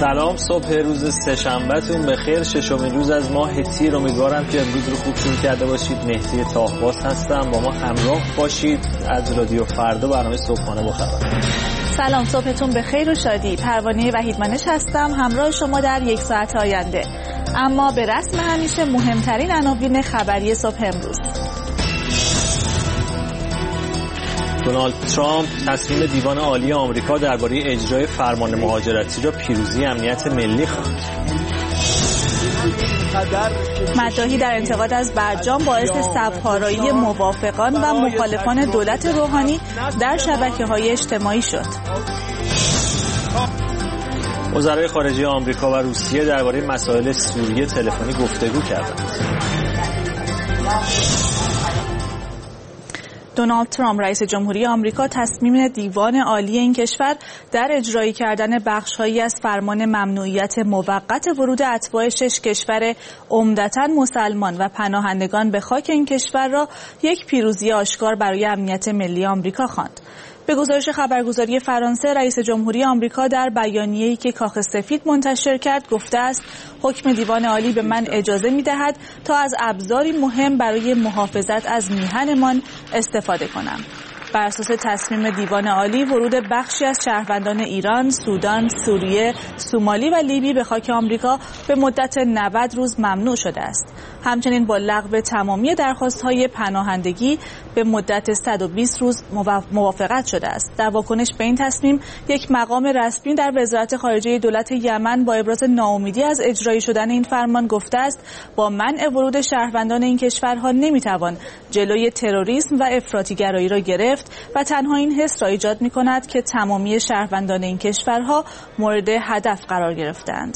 سلام، صبح روز سه‌شنبه‌تون بخیر. ششمین روز از ماه تیر. امیدوارم که امروز رو خوب شروع کرده باشید. مهدی طاهباز هستم، با ما همراه باشید از رادیو فردا، برنامه صبحانه با خبر. سلام، صبحتون بخیر و شادی. پروانه وحیدمانش هستم، همراه شما در یک ساعت آینده. اما به رسم همیشه مهمترین عناوین خبری صبح امروز. دونالد ترامپ تصمیم دیوان عالی آمریکا درباره اجرای فرمان مهاجرتی را پیروزی امنیت ملی خواند. مداحی در انتقاد از برجام باعث صف‌آرایی موافقان و مخالفان دولت روحانی در شبکه‌های اجتماعی شد. وزرای خارجه آمریکا و روسیه درباره مسائل سوریه تلفنی گفتگو کردند. دونالد ترامپ رئیس جمهوری آمریکا تصمیم دیوان عالی این کشور در اجرایی کردن بخش‌هایی از فرمان ممنوعیت موقت ورود اتباع 6 کشور عمدتاً مسلمان و پناهندگان به خاک این کشور را یک پیروزی آشکار برای امنیت ملی آمریکا خواند. به گزارش خبرگزاری فرانسه، رئیس جمهوری آمریکا در بیانیه‌ای که کاخ سفید منتشر کرد گفته است حکم دیوان عالی به من اجازه می‌دهد تا از ابزاری مهم برای محافظت از میهنمان استفاده کنم. بر اساس تصمیم دیوان عالی، ورود بخشی از شهروندان ایران، سودان، سوریه، سومالی و لیبی به خاک آمریکا به مدت 90 روز ممنوع شده است. همچنین با لغو تمامی درخواست‌های پناهندگی به مدت 120 روز موافقت شده است. در واکنش به این تصمیم، یک مقام رسمی در وزارت خارجه دولت یمن با ابراز ناامیدی از اجرایی شدن این فرمان گفته است با منع ورود شهروندان این کشورها نمیتوان جلوی تروریسم و افراطی‌گرایی را گرفت و تنها این حس را ایجاد می‌کند که تمامی شهروندان این کشورها مورد هدف قرار گرفتند.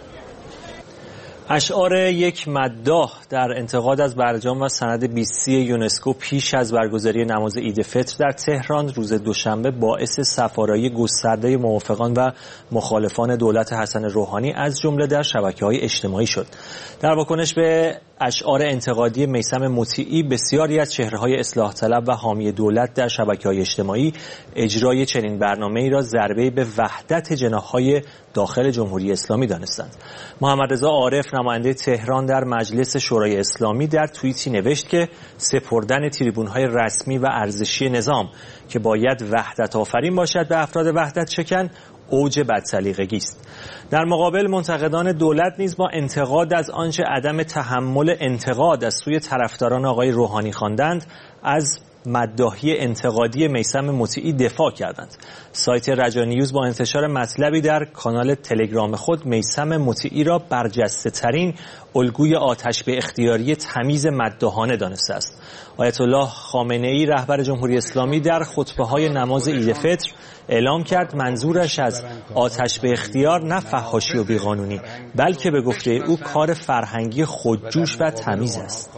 اشعار یک مداح در انتقاد از برجام و سند 20 یونسکو پیش از برگزاری نماز عید فطر در تهران روز دوشنبه باعث صف‌آرایی گسترده موافقان و مخالفان دولت حسن روحانی از جمله در شبکه‌های اجتماعی شد. در واکنش به اشعار انتقادی میثم مطیعی، بسیاری از چهره‌های اصلاح طلب و حامی دولت در شبکه‌های اجتماعی اجرای چنین برنامه‌ای را ضربه‌ای به وحدت جناح‌های داخل جمهوری اسلامی دانستند. محمد رضا عارف، نماینده تهران در مجلس شورای اسلامی، در توییتی نوشت که سپردن تریبون‌های رسمی و ارزشی نظام که باید وحدت آفرین باشد به افراد وحدت شکن اوج بدسلیقگی است. در مقابل منتقدان دولت نیز با انتقاد از آنچه عدم تحمل انتقاد از سوی طرفداران آقای روحانی خواندند، از مداحی انتقادی میثم مطیعی دفاع کردند. سایت رجانیوز با انتشار مطلبی در کانال تلگرام خود میثم مطیعی را برجسته ترین الگوی آتش به اختیاری تمیز مداحانه دانسته است. آیت الله خامنه‌ای رهبر جمهوری اسلامی در خطبه‌های نماز عید فطر اعلام کرد منظورش از آتش به اختیار نه فحاشی و بیقانونی، بلکه به گفته او کار فرهنگی خودجوش و تمیز است.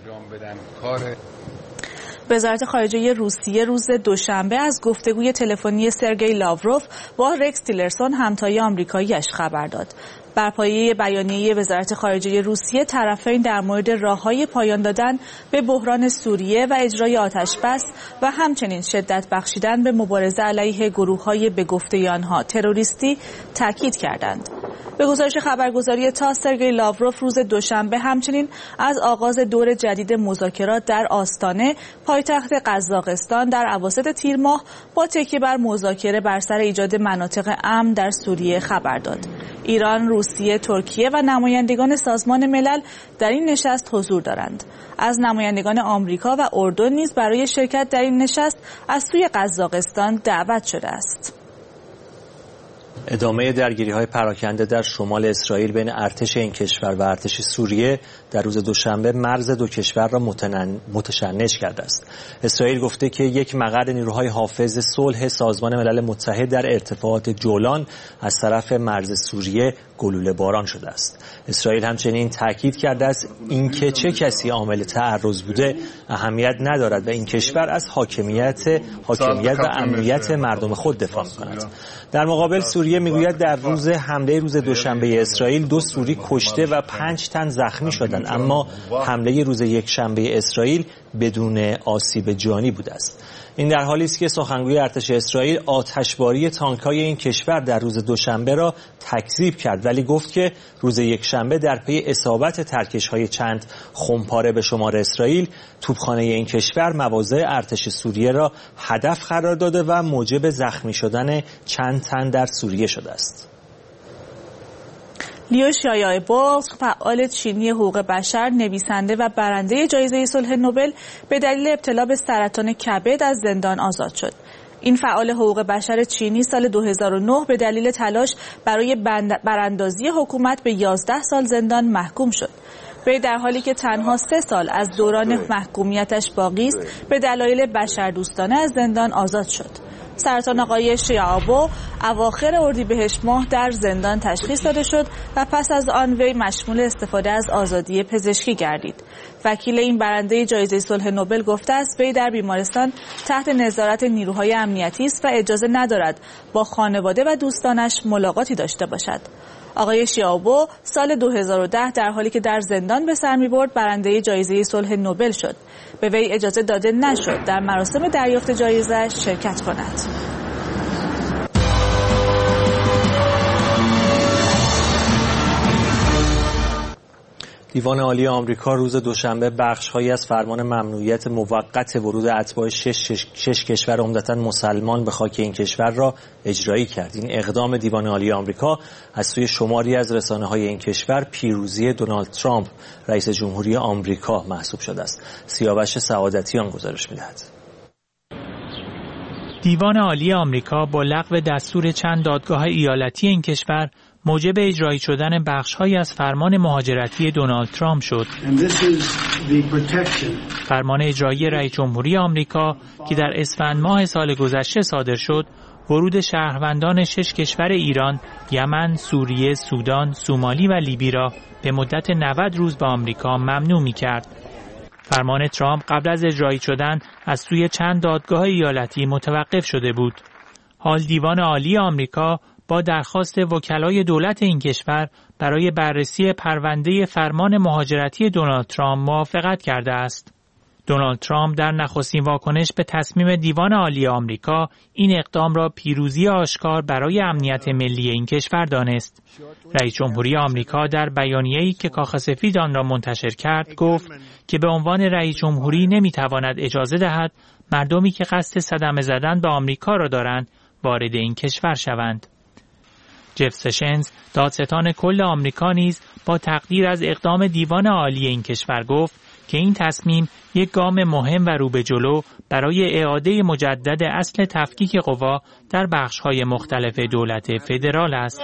وزارت خارجه روسیه روز دوشنبه از گفتگوی تلفنی سرگئی لاوروف با رکس تیلرسون همتای آمریکایی‌اش خبر داد. بر پایه بیانیه وزارت خارجه روسیه، طرفین در مورد راه‌های پایان دادن به بحران سوریه و اجرای آتش‌بس و همچنین شدت بخشیدن به مبارزه علیه گروه‌های به گفته آنها تروریستی تاکید کردند. به گزارش خبرگزاری تاس، سرگئی لاوروف روز دوشنبه همچنین از آغاز دور جدید مذاکرات در آستانه پایتخت قزاقستان در اواسط تیر ماه با تکیه بر مذاکره بر سر ایجاد مناطق امن در سوریه خبر داد. ایران، روسیه، ترکیه و نمایندگان سازمان ملل در این نشست حضور دارند. از نمایندگان آمریکا و اردن نیز برای شرکت در این نشست از سوی قزاقستان دعوت شده است. ادامه درگیری‌های پراکنده در شمال اسرائیل بین ارتش این کشور و ارتش سوریه در روز دوشنبه مرز دو کشور را متشنج کرده است. اسرائیل گفته که یک مقر نیروهای حافظ صلح سازمان ملل متحد در ارتفاعات جولان از طرف مرز سوریه گلوله باران شده است. اسرائیل همچنین تاکید کرده است اینکه چه کسی عامل تعرض بوده اهمیت ندارد و این کشور از حاکمیت و امنیت مردم خود دفاع می‌کند. در مقابل سوریه میگوید در روز حمله روز دوشنبه اسرائیل 2 سوری کشته و 5 تن زخمی شدند، اما حمله روز یکشنبه اسرائیل بدون آسیب جانی بوده است. این در حالی است که سخنگوی ارتش اسرائیل آتشباری تانک‌های این کشور در روز دوشنبه را تکذیب کرد، ولی گفت که روز یکشنبه در پی اصابت ترکش‌های چند خمپاره به شمار اسرائیل، توپخانه این کشور مواضع ارتش سوریه را هدف قرار داده و موجب زخمی شدن چند تن در سوریه شده است. لیو شیائبو، فعال چینی حقوق بشر، نویسنده و برنده جایزه صلح نوبل، به دلیل ابتلا به سرطان کبد از زندان آزاد شد. این فعال حقوق بشر چینی سال 2009 به دلیل تلاش برای براندازی حکومت به 11 سال زندان محکوم شد. وی در حالی که تنها 3 سال از دوران محکومیتش باقی است، به دلایل بشردوستانه از زندان آزاد شد. سرطان آقای شیائبو اواخر اردیبهشت ماه در زندان تشخیص داده شد و پس از آن وی مشمول استفاده از آزادی پزشکی گردید. وکیل این برنده جایزه صلح نوبل گفته است وی در بیمارستان تحت نظارت نیروهای امنیتی است و اجازه ندارد با خانواده و دوستانش ملاقاتی داشته باشد. آقای شیائبو سال 2010 در حالی که در زندان به سر می‌برد برنده جایزه صلح نوبل شد. به وی اجازه داده نشد در مراسم دریافت جایزه شرکت کند. دیوان عالی آمریکا روز دوشنبه بخش‌هایی از فرمان ممنوعیت موقت ورود اتباع 6 کشور عمدتاً مسلمان به خاک این کشور را اجرایی کرد. این اقدام دیوان عالی آمریکا از سوی شماری از رسانه‌های این کشور پیروزی دونالد ترامپ رئیس جمهوری آمریکا محسوب شده است. سیاوش سعادتیان گزارش می‌دهد. دیوان عالی آمریکا با لغو دستور چند دادگاه ایالتی این کشور موجب اجرایی شدن بخش‌هایی از فرمان مهاجرتی دونالد ترامپ شد. فرمان اجرایی رئیس جمهوری آمریکا که در اسفند ماه سال گذشته صادر شد، ورود شهروندان 6 کشور ایران، یمن، سوریه، سودان، سومالی و لیبی را به مدت 90 روز به آمریکا ممنوع می‌کرد. فرمان ترامپ قبل از اجرایی شدن از سوی چند دادگاه ایالتی متوقف شده بود. حال دیوان عالی آمریکا با درخواست وکلای دولت این کشور برای بررسی پرونده فرمان مهاجرتی دونالد ترامپ موافقت کرده است. دونالد ترامپ در نخستین واکنش به تصمیم دیوان عالی آمریکا این اقدام را پیروزی آشکار برای امنیت ملی این کشور دانست. رئیس جمهوری آمریکا در بیانیه‌ای که کاخ سفید آن را منتشر کرد گفت که به عنوان رئیس جمهوری نمی‌تواند اجازه دهد مردمی که قصد صدمه زدن به آمریکا را دارند وارد این کشور شوند. جف سشنز، دادستان کل آمریکا نیز با تقدیر از اقدام دیوان عالی این کشور گفت که این تصمیم یک گام مهم و رو به جلو برای اعاده مجدد اصل تفکیک قوا در بخش‌های مختلف دولت فدرال است.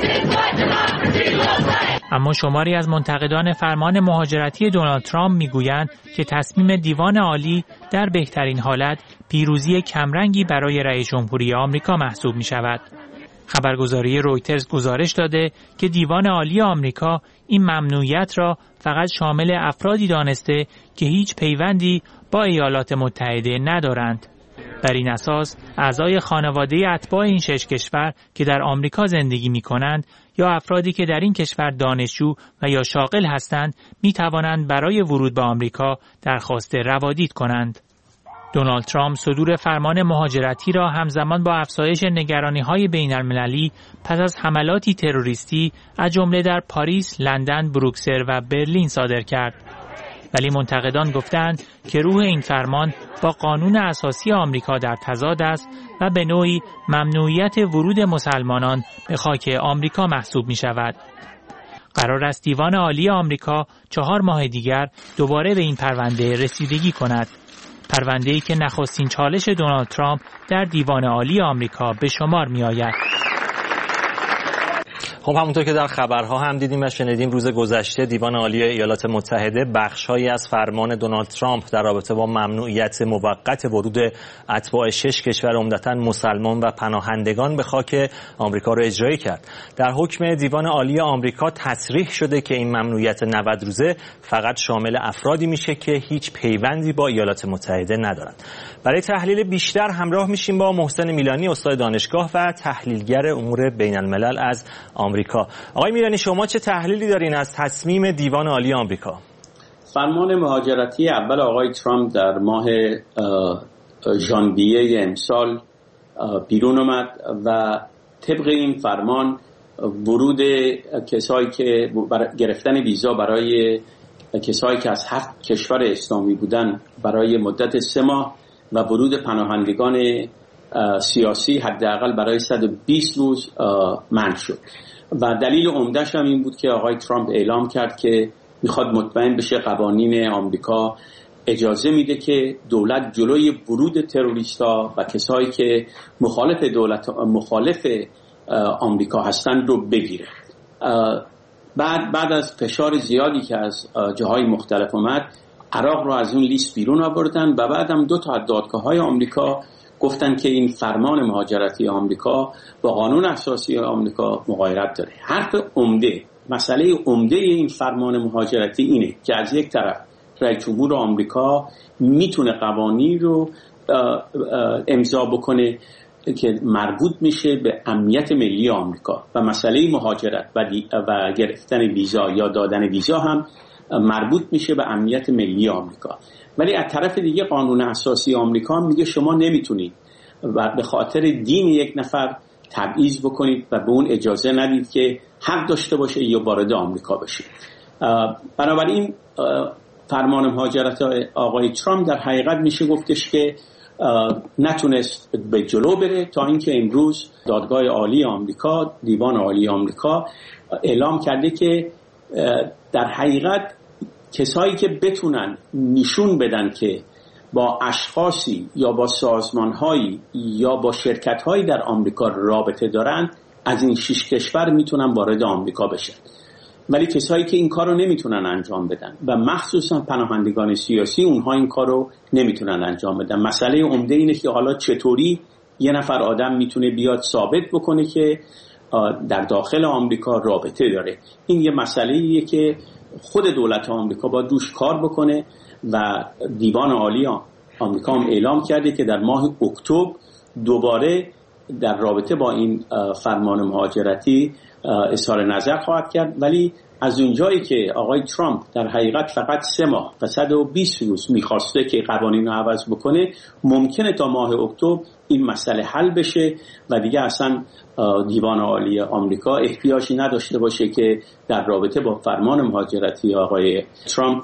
اما شماری از منتقدان فرمان مهاجرتی دونالد ترامپ میگویند که تصمیم دیوان عالی در بهترین حالت پیروزی کمرنگی برای رئیس جمهوری آمریکا محسوب می شود. خبرگزاری رویترز گزارش داده که دیوان عالی آمریکا این ممنوعیت را فقط شامل افرادی دانسته که هیچ پیوندی با ایالات متحده ندارند. بر این اساس اعضای خانواده اتباع این 6 کشور که در آمریکا زندگی می کنند یا افرادی که در این کشور دانشجو و یا شاغل هستند می توانند برای ورود به آمریکا درخواست روادید کنند. دونالد ترامپ صدور فرمان مهاجرتی را همزمان با افزایش نگرانی‌های بین‌المللی پس از حملاتی تروریستی از جمله در پاریس، لندن، بروکسل و برلین صادر کرد. ولی منتقدان گفتند که روح این فرمان با قانون اساسی آمریکا در تضاد است و به نوعی ممنوعیت ورود مسلمانان به خاک آمریکا محسوب می‌شود. قرار است دیوان عالی آمریکا 4 ماه دیگر دوباره به این پرونده رسیدگی کند. پرونده‌ای که نخستین چالش دونالد ترامپ در دیوان عالی آمریکا به شمار می‌آید. خب همونطور که در خبرها هم دیدیم و شنیدیم، روز گذشته دیوان عالی ایالات متحده بخش‌هایی از فرمان دونالد ترامپ در رابطه با ممنوعیت موقت ورود اتباع 6 کشور عمدتاً مسلمان و پناهندگان به خاک آمریکا را اجرایی کرد. در حکم دیوان عالی آمریکا تصریح شده که این ممنوعیت 90 روزه فقط شامل افرادی میشه که هیچ پیوندی با ایالات متحده ندارند. برای تحلیل بیشتر همراه میشیم با محسن میلانی، استاد دانشگاه و تحلیلگر امور بین‌الملل از آمریکا. آقای میلانی، شما چه تحلیلی دارین از تصمیم دیوان عالی آمریکا؟ فرمان مهاجرتی اول آقای ترامپ در ماه ژانویه امسال بیرون اومد و طبق این فرمان ورود کسایی که گرفتن ویزا برای کسایی که از 7 کشور اسلامی بودن برای مدت 3 ماه و ورود پناهندگان سیاسی حداقل برای 120 روز منع شد و دلیل عمده‌اش هم این بود که آقای ترامپ اعلام کرد که میخواد مطمئن بشه قوانین آمریکا اجازه میده که دولت جلوی ورود تروریستا و کسایی که مخالف آمریکا هستند رو بگیره. بعد از فشار زیادی که از جاهای مختلف اومد، عراق رو از اون لیست بیرون آوردن و بعد هم 2 تا از دادگاه‌های آمریکا گفتن که این فرمان مهاجرتی آمریکا با قانون اساسی آمریکا مغایرت داره. حرف عمده، مسئله عمده این فرمان مهاجرتی اینه که از یک طرف رئیس جمهور آمریکا میتونه قوانین رو امضا بکنه که مربوط میشه به امنیت ملی آمریکا و مسئله مهاجرت و گرفتن ویزا یا دادن ویزا هم مربوط میشه به امنیت ملی آمریکا. ولی از طرف دیگه قانون اساسی آمریکا میگه شما نمیتونید و به خاطر دین یک نفر تبعیض بکنید و به اون اجازه ندید که حق داشته باشه یا وارد آمریکا بشه. بنابراین فرمان مهاجرت آقای ترامپ در حقیقت میشه گفتش که نتونست به جلو بره تا اینکه امروز دادگاه عالی آمریکا، دیوان عالی آمریکا اعلام کرده که در حقیقت کسایی که بتونن نشون بدن که با اشخاصی یا با سازمانهایی یا با شرکتهایی در آمریکا رابطه دارن از این 6 کشور میتونن وارد آمریکا بشن، ولی کسایی که این کارو نمیتونن انجام بدن و مخصوصا پناهندگان سیاسی اونها این کارو نمیتونن انجام بدن. مسئله عمده اینه که حالا چطوری یه نفر آدم میتونه بیاد ثابت بکنه که در داخل آمریکا رابطه داره. این یه مسئله‌ایه که خود دولت آمریکا باید روش کار بکنه و دیوان عالی آمریکا هم اعلام کرده که در ماه اکتبر دوباره در رابطه با این فرمان مهاجرتی اظهار نظر خواهد کرد. ولی از اونجایی که آقای ترامپ در حقیقت فقط 3 ماه و 120 روز میخواسته که قوانین رو عوض بکنه، ممکنه تا ماه اکتبر این مسئله حل بشه و دیگه اصلا دیوان عالی آمریکا احتیاجی نداشته باشه که در رابطه با فرمان مهاجرتی آقای ترامپ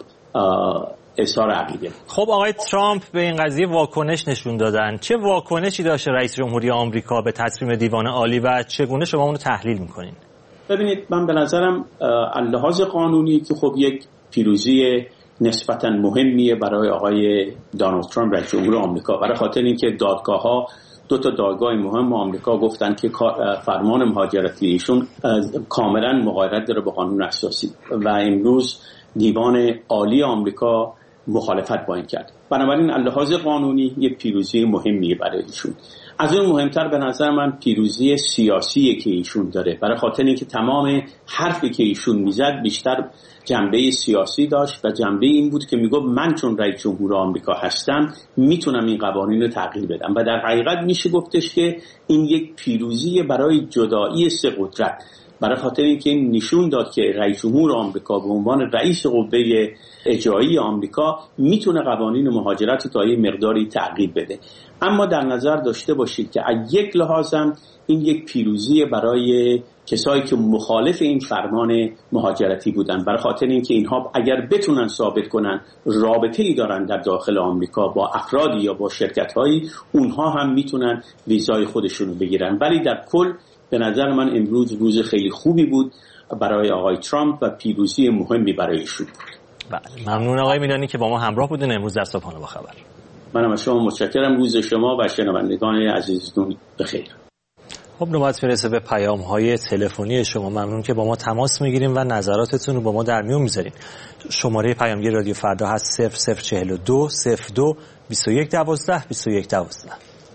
اظهار عقیده. خب آقای ترامپ به این قضیه واکنش نشون دادن. چه واکنشی داشته رئیس جمهوری آمریکا به تصمیم دیوان عالی و چگونه شما اون رو تحلیل میکنین؟ ببینید، من به نظرم اللحاظ قانونی که خب یک پیروزی نسبتاً مهمیه برای آقای دونالد ترامپ رئیس جمهور آمریکا، برای خاطر اینکه دادگاه‌ها 2 تا دادگاه مهم آمریکا گفتن که فرمان مهاجرتی ایشون کاملا مغایرت داره با قانون اساسی و امروز دیوان عالی آمریکا مخالفت با این کرد. بنابراین اللحاظ قانونی یک پیروزی مهمیه برای ایشون. از اون مهمتر به نظر من پیروزی سیاسیه که ایشون داره، برای خاطر اینکه تمام حرفی که ایشون میزد بیشتر جنبه سیاسی داشت و جنبه این بود که میگفت من چون رئیس جمهور آمریکا هستم میتونم این قوانین رو تغییر بدم و در حقیقت میشه گفتش که این یک پیروزی برای جدایی 3 قدرت، برای خاطر اینکه این نشون داد که رئیس جمهور آمریکا به عنوان رئیس قوه اجرایی آمریکا میتونه قوانین مهاجرت رو تا یه مقداری تغییر بده. اما در نظر داشته باشید که از یک لحاظم این یک پیروزی برای کسایی که مخالف این فرمان مهاجرتی بودن، برای خاطر اینکه اینها اگر بتونن ثابت کنن رابطه‌ای دارن در داخل آمریکا با افرادی یا با شرکت‌هایی، اونها هم میتونن ویزای خودشون رو بگیرن. ولی در کل به نظر من امروز روز خیلی خوبی بود برای آقای ترامپ و پیروزی مهمی برای ایشون. بله، ممنون آقای میلانی که با ما همراه بودین امروز در صبحانه با خبر. منم از شما متشکرم. روز شما و شنوندگان عزیزتون بخیر. خب نوبت میرسه به پیام‌های تلفنی شما. ممنون که با ما تماس میگیریم و نظراتتون رو با ما در میون میذارین. شماره پیامگیر رادیو فردا هست 0042 02 21 12 21 12.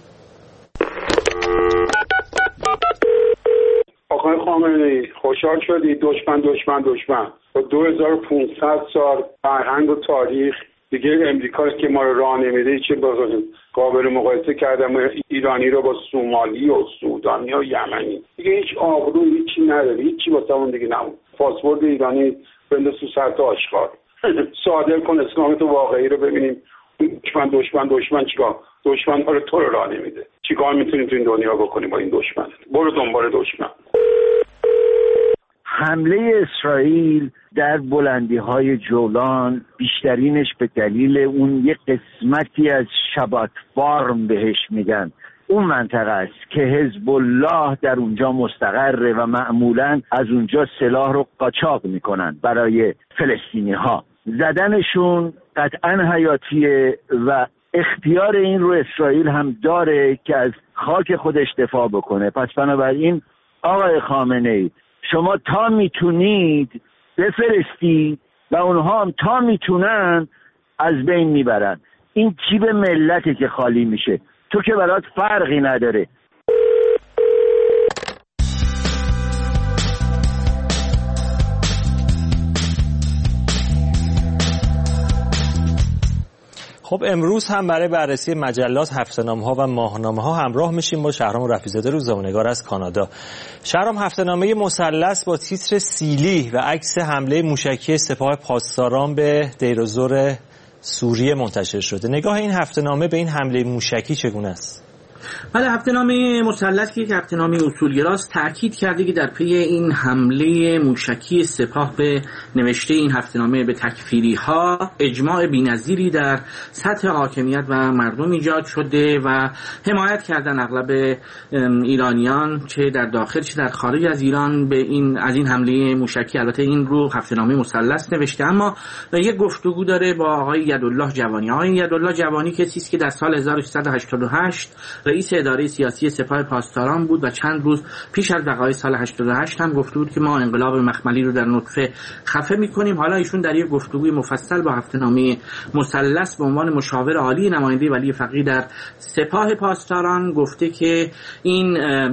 آقای خامنه‌ای خوشحال شدی دشمن با 2500 سال فرهنگ و تاریخ دیگه امریکا که ما رو راه نمیده، چه قابل مقایسه کردم ایرانی رو با صومالی و سودانی و یمنی، دیگه هیچ آبرو هیچی نداره، هیچی واسه اون دیگه نمون. پاسپورت ایرانی بنداز تو سر آشغال صادر کن اسلامت واقعی رو ببینیم. دشمن چیکار دشمن داره تو رو راه نمیده. چیکار میتونی تو این دنیا بکنی با این دشمن؟ برو دنبال دشمن. حمله اسرائیل در بلندی‌های جولان بیشترینش به دلیل اون یک قسمتی از شبات فارم بهش میگن، اون منطقه است که حزب الله در اونجا مستقره و معمولاً از اونجا سلاح رو قاچاق میکنن برای فلسطینی‌ها. زدنشون قطعاً حیاتیه و اختیار این رو اسرائیل هم داره که از خاک خودش دفاع بکنه. پس بنابراین آقای خامنه‌ای، شما تا میتونید بفرستید و اونها هم تا میتونن از بین میبرن. این جیب ملته که خالی میشه، تو که برات فرقی نداره. خب امروز هم برای بررسی مجلات، هفته‌نامه‌ها و ماهنامه‌ها همراه میشیم با شهرام رفیع‌زاده، روزنامه‌نگار از کانادا. شهرام، هفته‌نامه مثلث با تیتر سیلی و عکس حمله موشکی سپاه پاسداران به دیرالزور سوریه منتشر شده. نگاه این هفته‌نامه به این حمله موشکی چگونه است؟ بله، هفته‌نامه مثلث که یک هفته‌نامه اصولگراست تاکید کرده که در پی این حمله موشکی سپاه به نوشته این هفته‌نامه به تکفیری‌ها اجماع بی‌نظیری در سطح حاکمیت و مردم ایجاد شده و حمایت کردن اغلب ایرانیان چه در داخل چه در خارج از ایران به از این حمله موشکی. البته این رو هفته‌نامه مثلث نوشته، اما یک گفتگو داره با آقای یدالله جوانی. آقای یدالله جوانی کسی است که در سال 1388 رئیس اداره سیاسی سپاه پاسداران بود و چند روز پیش از وقایع سال 88 هم گفته بود که ما انقلاب مخملی رو در نطفه خفه می‌کنیم. حالا ایشون در یک گفتگوی مفصل با هفته‌نامه مثلث به عنوان مشاور عالی نماینده ولی فقیه در سپاه پاسداران گفته که این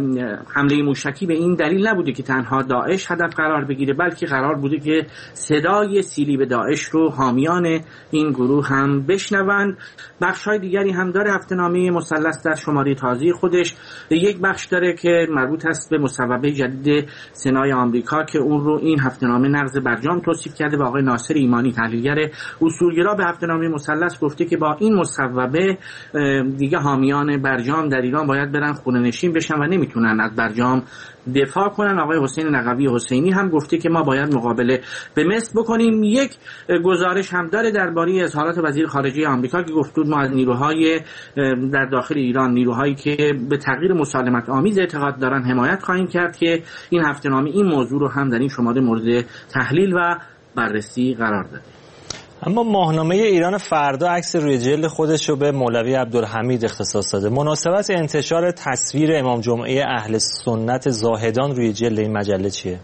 حمله موشکی به این دلیل نبوده که تنها داعش هدف قرار بگیره، بلکه قرار بوده که صدای سیلی به داعش رو حامیان این گروه هم بشنوند. بخش‌های دیگری هم داره هفته‌نامه مثلث در شماره تازه خودش. یک بخش داره که مربوط است به مصوبه جدید سنای آمریکا که اون رو این هفته‌نامه نقض برجام توصیف کرده و آقای ناصر ایمانی تحلیلگر اصولگرا به هفته‌نامه مثلث گفته که با این مصوبه دیگه حامیان برجام در ایران باید برن خونه نشین بشن و نمیتونن از برجام دفاع کنن. آقای حسین نقوی حسینی هم گفته که ما باید مقابله به مصر بکنیم. یک گزارش هم داره درباره اظهارات وزیر خارجه آمریکا که گفت ما از نیروهای در داخل ایران، نیروهایی که به تغییر مسالمت آمیز اعتقاد دارن حمایت خواهیم کرد، که این هفته‌نامه این موضوع رو هم در این شماره مورد تحلیل و بررسی قرار داده. اما ماهنامه ایران فردا عکس روی جلد خودش رو به مولوی عبدالحمید اختصاص داده. مناسبت انتشار تصویر امام جمعه اهل سنت زاهدان روی جلد این مجله چیه؟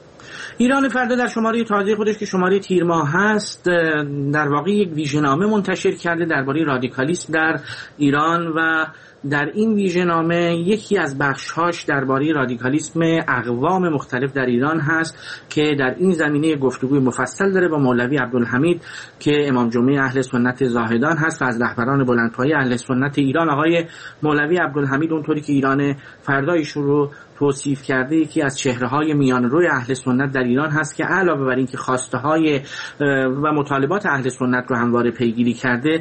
ایران فردا در شماره تازه خودش که شماره تیر ماه هست در واقع یک ویژه‌نامه منتشر کرده درباره رادیکالیسم در ایران و در این ویژه‌نامه یکی از بخش‌هاش درباره رادیکالیسم اقوام مختلف در ایران هست که در این زمینه گفتگوی مفصل داره با مولوی عبدالحمید که امام جمعه اهل سنت زاهدان هست و از رهبران بلندپایه اهل سنت ایران. آقای مولوی عبدالحمید اونطوری که ایران فردا ایشون رو توصیف کرده یکی از چهره‌های میانروی اهل سنت در ایران هست که علاوه بر اینکه خواسته‌های و مطالبات اهل سنت رو همواره پیگیری کرده،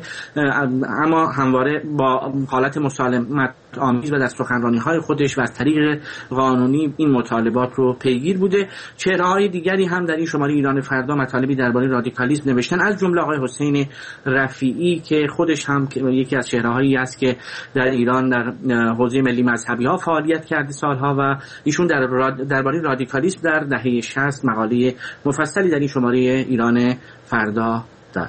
اما همواره با حالت مسالمت آمیز و در سخنرانی‌های خودش و از طریق قانونی این مطالبات رو پیگیر بوده. چهره‌های دیگری هم در این شماره ایران فردا مطالبی درباره رادیکالیسم نوشتن، از جمله آقای حسین رفیعی که خودش هم یکی از چهره‌هایی است که در ایران در حوزه ملی مذهبی‌ها فعالیت کرده سالها و ایشون درباره رادیکالیسم در دهه 60 مقاله مفصلی در این شماره ایران فردا داره.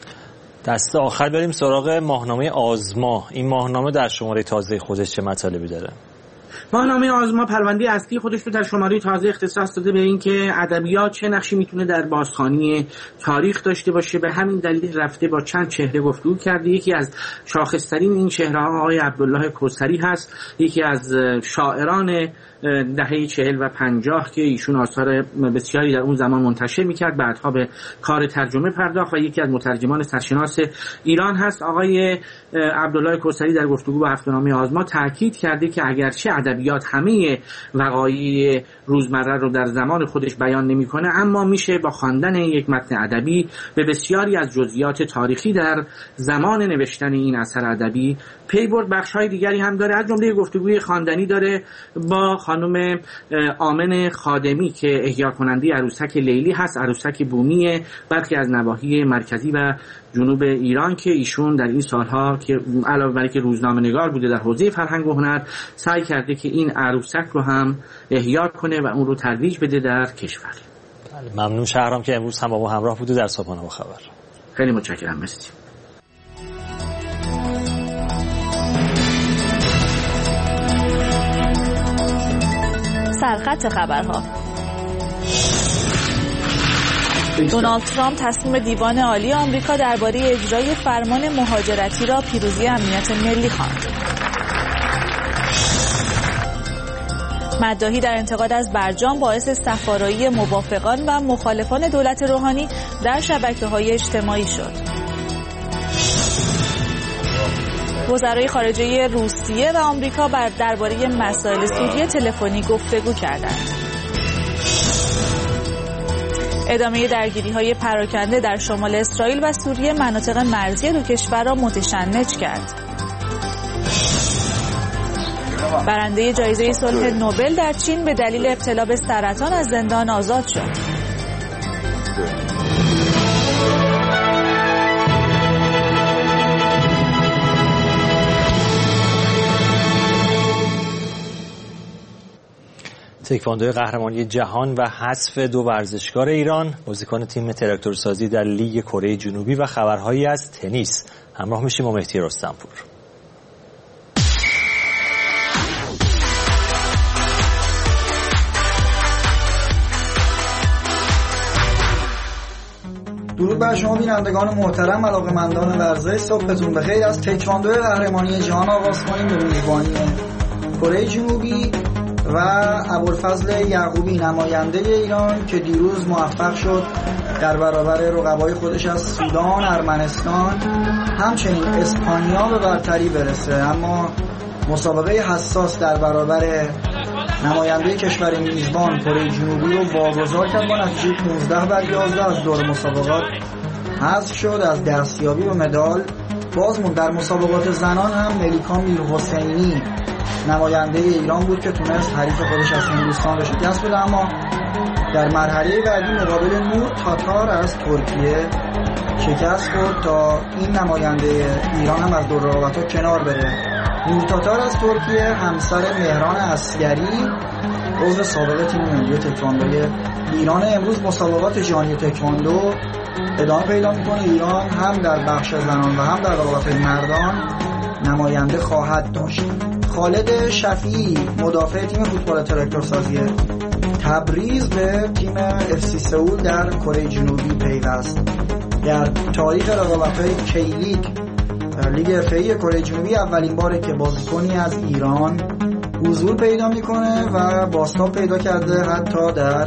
دست آخر بریم سراغ ماهنامه آزما. این ماهنامه در شماره تازه خودش چه مطالبی داره؟ ماهنامه آزما پرونده اصلی خودش رو در شماره تازه اختصاص داده به این که ادبیات چه نقشی میتونه در بازخوانی تاریخ داشته باشه. به همین دلیل رفته با چند چهره گفتگو کرده. یکی از شاخص‌ترین این چهره‌ها آقای عبدالله کوثری هست، یکی از شاعران دهه 40 و 50 که ایشون آثار بسیاری در اون زمان منتشر میکرد، بعدها به کار ترجمه پرداخت و یکی از مترجمان سرشناس ایران هست. آقای عبدالله کوثری در گفتگو با هفته‌نامه آزما تاکید کرده که اگرچه ادبیات همه وقایع روزمره رو در زمان خودش بیان نمیکنه، اما میشه با خواندن یک متن ادبی به بسیاری از جزئیات تاریخی در زمان نوشتن این اثر ادبی پی برد. بخش‌های دیگری هم داره، از جمله گفتگوی خواندنی داره با خانم آمن خادمی که احیا کننده عروسک لیلی هست، عروسک بومی برخی از نواحی مرکزی و جنوب ایران که ایشون در این سالها که علاوه بر اینکه روزنامه‌نگار بوده در حوزه فرهنگ و هنر، سعی کرده که این عروسک رو هم احیا کنه و اون رو ترویج بده در کشور. ممنون شهرام که امروز هم با ما همراه بوده در صبحانه با خبر. خیلی متشکرم. مرسی. سرخط خبرها. دونالد ترامپ تصمیم دیوان عالی آمریکا درباره اجرای فرمان مهاجرتی را پیروزی امنیت ملی خواند. مداحی در انتقاد از برجام باعث صف‌آرایی موافقان و مخالفان دولت روحانی در شبکه‌های اجتماعی شد. وزرای خارجه روسیه و آمریکا درباره مسائل سوریه تلفنی گفتگو کردند. ادامه درگیری‌های پراکنده در شمال اسرائیل و سوریه مناطق مرزی دو کشور را متشنج کرد. برنده جایزه صلح نوبل در چین به دلیل ابتلا به سرطان از زندان آزاد شد. تکواندو قهرمانی جهان و حذف 2 ورزشکار ایران، بازیکن تیم تراکتورسازی در لیگ کره جنوبی و خبرهایی از تنیس. همراه میشیم با مهدی رستمپور. درود بر شما بینندگان محترم، علاقه‌مندان ورزش، صبحتون بخیر. از تکواندو قهرمانی جهان آغاز کنیم به میزبانی کره جنوبی و ابوالفضل یعقوبی نماینده ایران که دیروز موفق شد در برابر رقبای خودش از سودان، ارمنستان، همچنین اسپانیا به برتری برسه، اما مسابقه حساس در برابر نماینده کشور میزبان کره جنوبی رو واگذار کرد. با نتیجه 15-11 از دور مسابقات حذف شد. از دستیابی به مدال بازمون. در مسابقات زنان هم ملیکا میرحسینی نماینده ایران بود که تونست حریف خودش از هندوستان رو شکست بده، اما در مرحله بعدی مقابل نور تاتار از ترکیه شکست خورد تا این نماینده ایران هم از دور رقابت‌ها کنار بره. نور تاتار از ترکیه همسر مهران اصگری، عضو سابق تیم ملی تکواندوی ایران. امروز مسابقات جهانی تکواندو ادامه پیدا می‌کنه. ایران هم در بخش زنان و هم در رقابت مردان نماینده خواهد داشت. خالد شفیعی مدافع تیم فوتبال تراکتورسازی تبریز به تیم FC سئول در کره جنوبی پیوست. در تاریخ رقابت‌های کی لیگ FA کره جنوبی اولین باره که بازیکنی از ایران حضور پیدا میکنه و بازتاب پیدا کرده حتی در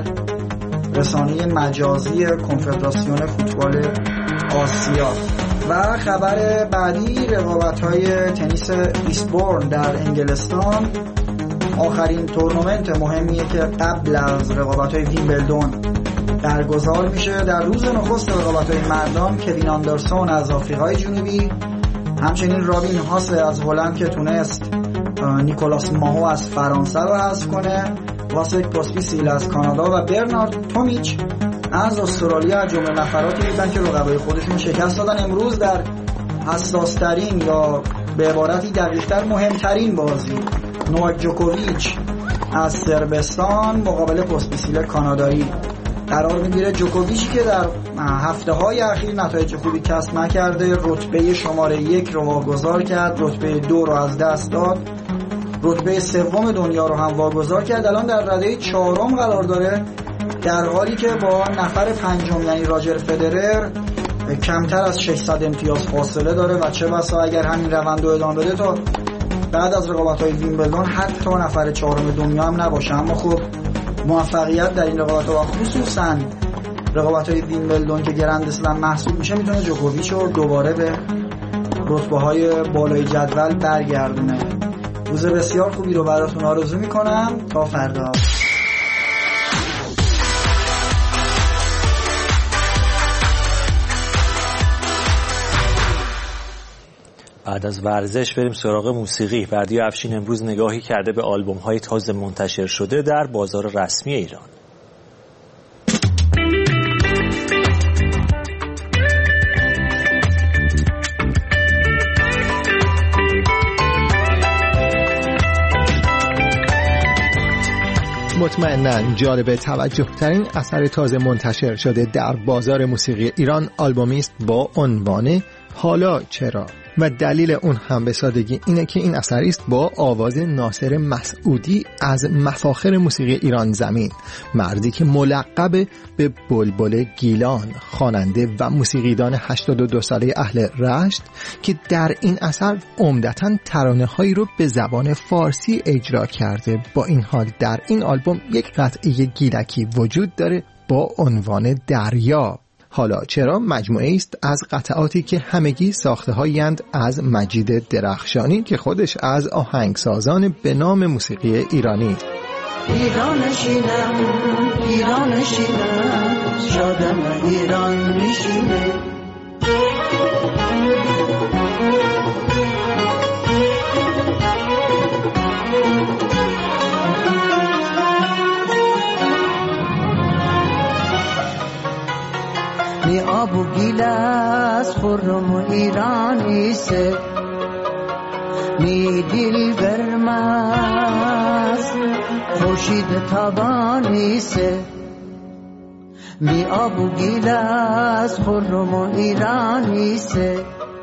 رسانه مجازی کنفدراسیون فوتبال آسیا. و خبر بعدی رقابت‌های تنیس ایستبورن در انگلستان، آخرین تورنمنت مهمیه که قبل از رقابت‌های ویمبلدون برگزار میشه. در روز نخست رقابت‌های مردان کوین آندرسون از آفریقای جنوبی، همچنین رابین هاس از هلند که تونست نیکولاس ماهو از فرانسه رو حذف کنه، واسک پوسپیسیل از کانادا و برنارد تومیچ از استرالیا از جمله نفراتی بودن که رقبای خودشون شکست دادن. امروز در حساس‌ترین یا به عبارتی دقیق‌تر مهمترین بازی، نوواک جوکوویچ از صربستان مقابل پوسپیسیل کانادایی قرار میگیره. جوکوویچی که در هفته‌های اخیر نتایج خوبی کسب نکرده، رتبه شماره 1 رو واگذار کرد، رتبه 2 رو از دست داد، رتبه 3 دنیا رو هم واگذار کرد. الان در رده 4 قرار داره، در حالی که با نفر 5 یعنی راجر فدرر کمتر از 600 امتیاز فاصله داره و چه بسا اگر همین روند رو ادامه بده تا بعد از رقابت‌های ویمبلدون حتی نفر 4 دنیا هم نباشه. اما خب موفقیت در این رقابت‌ها و خصوصاً رقابت‌های ویمبلدون که گرند اسلم محسوب میشه میتونه جوکوویچ رو دوباره به رتبه‌های بالای جدول برگردونه. روز بسیار خوبی رو براتون آرزو میکنم. تا فردا. بعد از ورزش بریم سراغ موسیقی. بردیا افشین امروز نگاهی کرده به آلبوم‌های تازه منتشر شده در بازار رسمی ایران. مطمئناً جالب توجه ترین اثر تازه منتشر شده در بازار موسیقی ایران آلبومی است با عنوان حالا چرا، و دلیل اون هم به سادگی اینه که این اثری است با آواز ناصر مسعودی از مفاخر موسیقی ایران زمین، مردی که ملقب به بلبل گیلان، خواننده و موسیقیدان 82 ساله اهل رشت که در این اثر عمدتاً ترانه‌هایی رو به زبان فارسی اجرا کرده. با این حال در این آلبوم یک قطعه گیلکی وجود داره با عنوان دریا. حالا چرا مجموعه است از قطعاتی که همگی ساخته‌هایی اند از مجید درخشانی که خودش از آهنگسازان به نام موسیقی ایرانی. ایران شینم شادم ایران نشینه. می آب و گیلاس خرم و ایرانیسه، می دل گرماز خورشید تابانیسه. می آب و گیلاس خرم و ایرانیسه.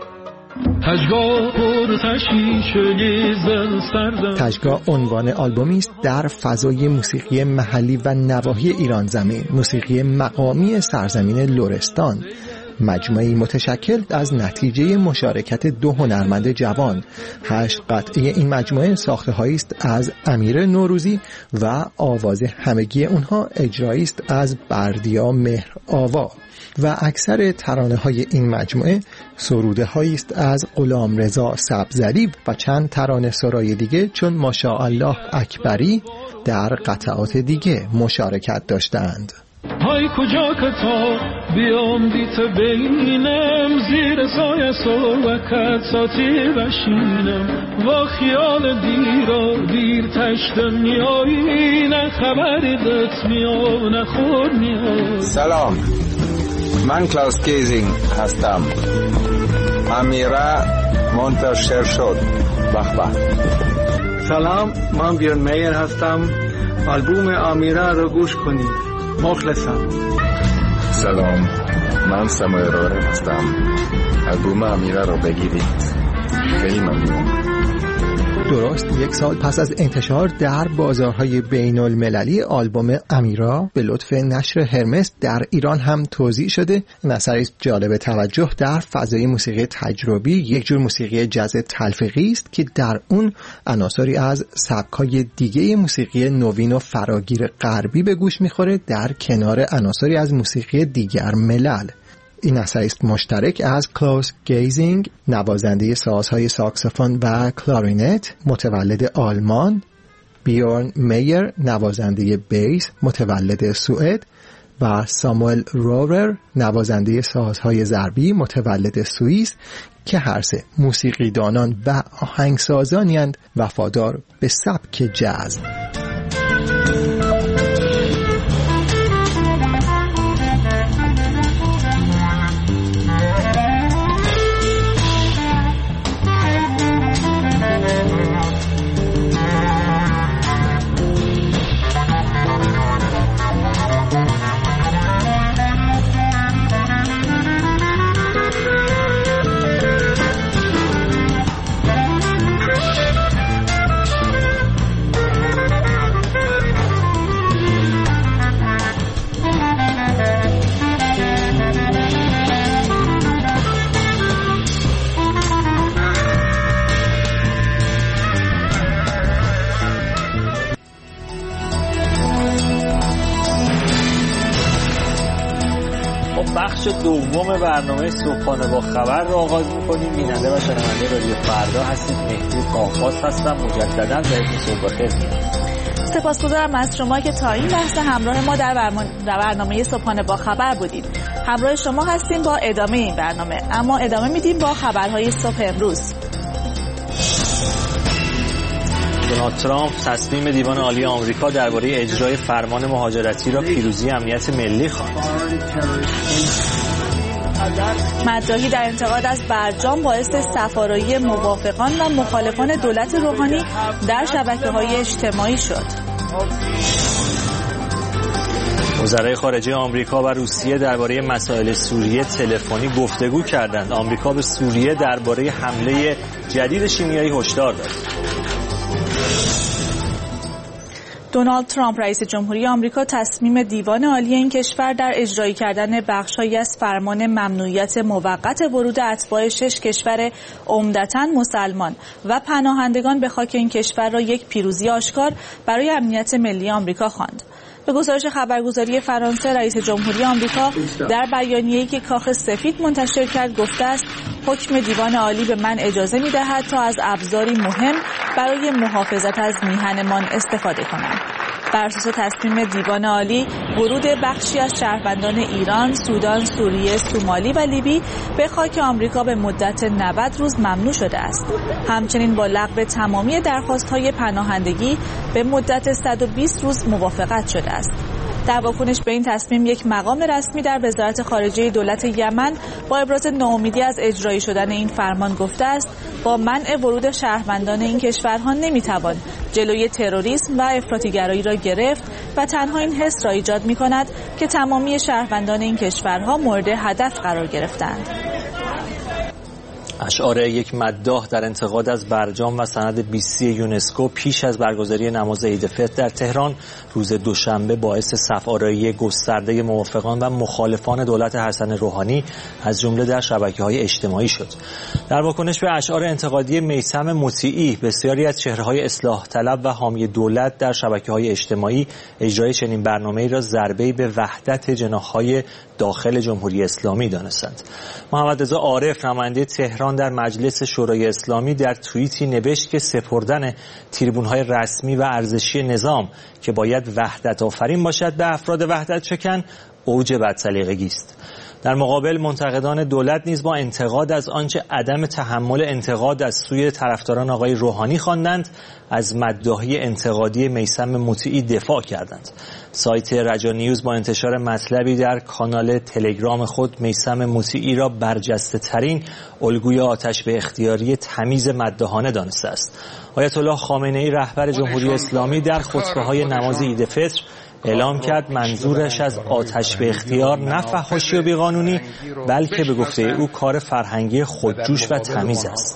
تشگاه عنوان آلبومی است در فضای موسیقی محلی و نواحی ایران زمین، موسیقی مقامی سرزمین لرستان. مجموعه‌ای متشکل از نتیجه مشارکت 2 هنرمند جوان. 8 قطعه این مجموعه ساخته‌هایی است از امیر نوروزی و آواز همگی اونها اجرایی است از بردیا مهر آوا و اکثر ترانه‌های این مجموعه سروده‌هایی است از غلامرضا سبزعلی و چند ترانه سرای دیگه چون ماشاءالله اکبری در قطعات دیگه مشارکت داشتند. های کجا که تا بیام دیت بینم، زیر سایه سوکت ساتی بشینم، و خیال دیر تشت میایی، نه خبری دت میام نه خور میام. سلام، من کلاوس گیزینگ هستم. امیره منتشر شد. بخبه. سلام، من بیرن میر هستم. آلبوم امیره رو گوش کنید. مخلصم. سلام، من ساموئل رورم هستم. آلبوم امیره رو بگیرید. خیلی ممنون. درست 1 سال پس از انتشار در بازارهای بین المللی آلبوم امیرا به لطف نشر هرمس در ایران هم توزیع شده. اثری جالب توجه در فضای موسیقی تجربی، یک جور موسیقی جاز تلفیقی است که در اون عناصری از سبک‌های دیگه موسیقی نوین و فراگیر غربی به گوش می‌خوره در کنار عناصری از موسیقی دیگر ملل. این اثر است مشترک از کلاوس گیزینگ، نوازنده سازهای ساکسوفون و کلارینت متولد آلمان، بیورن میر، نوازنده بیس متولد سوئد و ساموئل رورر، نوازنده سازهای ضربی متولد سوئیس که هر سه موسیقیدانان و آهنگسازانی اند وفادار به سبک جاز. بخش دوم برنامه صبحانه با خبر رو آغاز می‌کنیم. بیننده و شنونده رادیو فردا هستید. مهدی قاقاس هستم. مجدداً بهتون صبح بخیر. سپاسگزارم از شما که تا این لحظه همراه ما در برنامه صبحانه با خبر بودید. همراه شما هستیم با ادامه این برنامه، اما ادامه میدیم با خبرهای صبح امروز. دونالد ترامپ تصمیم دیوان عالی آمریکا درباره اجرای فرمان مهاجرتی را پیروزی امنیت ملی خواند. مداحی در انتقاد از برجام باعث صف‌آرایی موافقان و مخالفان دولت روحانی در شبکه‌های اجتماعی شد. وزرای خارجه آمریکا و روسیه درباره مسائل سوریه تلفنی گفتگو کردند. آمریکا به سوریه درباره حمله جدید شیمیایی هشدار داد. دونالد ترامپ رئیس جمهوری آمریکا تصمیم دیوان عالی این کشور در اجرایی کردن بخش‌هایی از فرمان ممنوعیت موقت ورود اتباع 6 کشور عمدتاً مسلمان و پناهندگان به خاک این کشور را یک پیروزی آشکار برای امنیت ملی آمریکا خواند. به گزارش خبرگزاری فرانسه، رئیس جمهوری آمریکا در بیانیه‌ای که کاخ سفید منتشر کرد گفته است حکم دیوان عالی به من اجازه می‌دهد تا از ابزاری مهم برای محافظت از میهنمان استفاده کنم. بر اساس تصمیم دیوان عالی، ورود بخشی از شهروندان ایران، سودان، سوریه، سومالی و لیبی به خاک آمریکا به مدت 90 روز ممنوع شده است. همچنین با لغو تمامی درخواست‌های پناهندگی به مدت 120 روز موافقت شده است. در واکنش به این تصمیم، یک مقام رسمی در وزارت خارجه دولت یمن با ابراز ناامیدی از اجرایی شدن این فرمان گفته است با منع ورود شهروندان این کشورها نمیتوان جلوی تروریسم و افراطیگرایی را گرفت و تنها این حس را ایجاد می‌کند که تمامی شهروندان این کشورها مورد هدف قرار گرفتند. اشعار یک مداح در انتقاد از برجام و سند 20 یونسکو پیش از برگزاری نماز عید فطر در تهران روز دوشنبه باعث صف‌آرایی گسترده موافقان و مخالفان دولت حسن روحانی از جمله در شبکه‌های اجتماعی شد. در واکنش به اشعار انتقادی میثم مطیعی، بسیاری از چهره‌های اصلاح طلب و حامی دولت در شبکه‌های اجتماعی اجرای چنین برنامه‌ای را ضربه‌ای به وحدت جناح‌های داخل جمهوری اسلامی دانستند. محمد رضا عارف، نماینده تهران در مجلس شورای اسلامی، در توییتی نوشت که سپردن تریبون‌های رسمی و ارزشی نظام که باید وحدت آفرین باشد به افراد وحدت شکن اوج بدسلیقگی است. در مقابل منتقدان دولت نیز با انتقاد از آنچه عدم تحمل انتقاد از سوی طرفداران آقای روحانی خواندند از مداحی انتقادی میثم مطیعی دفاع کردند. سایت رجا نیوز با انتشار مطلبی در کانال تلگرام خود میثم مطیعی را برجسته ترین الگوی آتش به اختیاری تمیز مداحانه دانسته است. آیت الله خامنه‌ای رهبر جمهوری اسلامی در خطبه‌های نماز عید فطر اعلام کرد منظورش از آتش به اختیار نه فحاشی و بیقانونی بلکه به گفته او کار فرهنگی خودجوش و تمیز است.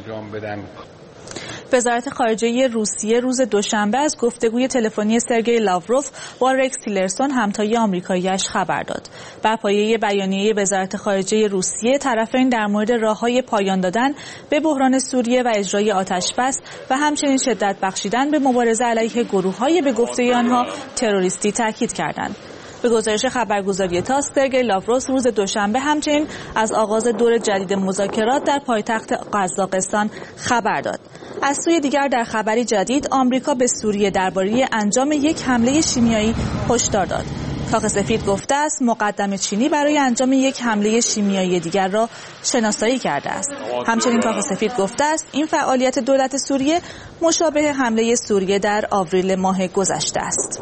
وزارت خارجه روسیه روز دوشنبه از گفتگوی تلفنی سرگئی لاوروف با رکس تیلرسون همتای آمریکایی‌اش خبر داد. بر پایه بیانیه وزارت خارجه روسیه، طرفین در مورد راه‌های پایان دادن به بحران سوریه و اجرای آتش‌بس و همچنین شدت بخشیدن به مبارزه علیه گروه‌های به گفته آنها تروریستی تاکید کردند. به گزارش خبرگزاری تاس، سرگئی لاوروف روز دوشنبه همچنین از آغاز دور جدید مذاکرات در پایتخت قزاقستان خبر داد. از سوی دیگر در خبری جدید، آمریکا به سوریه درباره انجام یک حمله شیمیایی هشدار داد. کاخ سفید گفته است مقدم چینی برای انجام یک حمله شیمیایی دیگر را شناسایی کرده است. همچنین کاخ سفید گفته است این فعالیت دولت سوریه مشابه حمله سوریه در آوریل ماه گذشته است.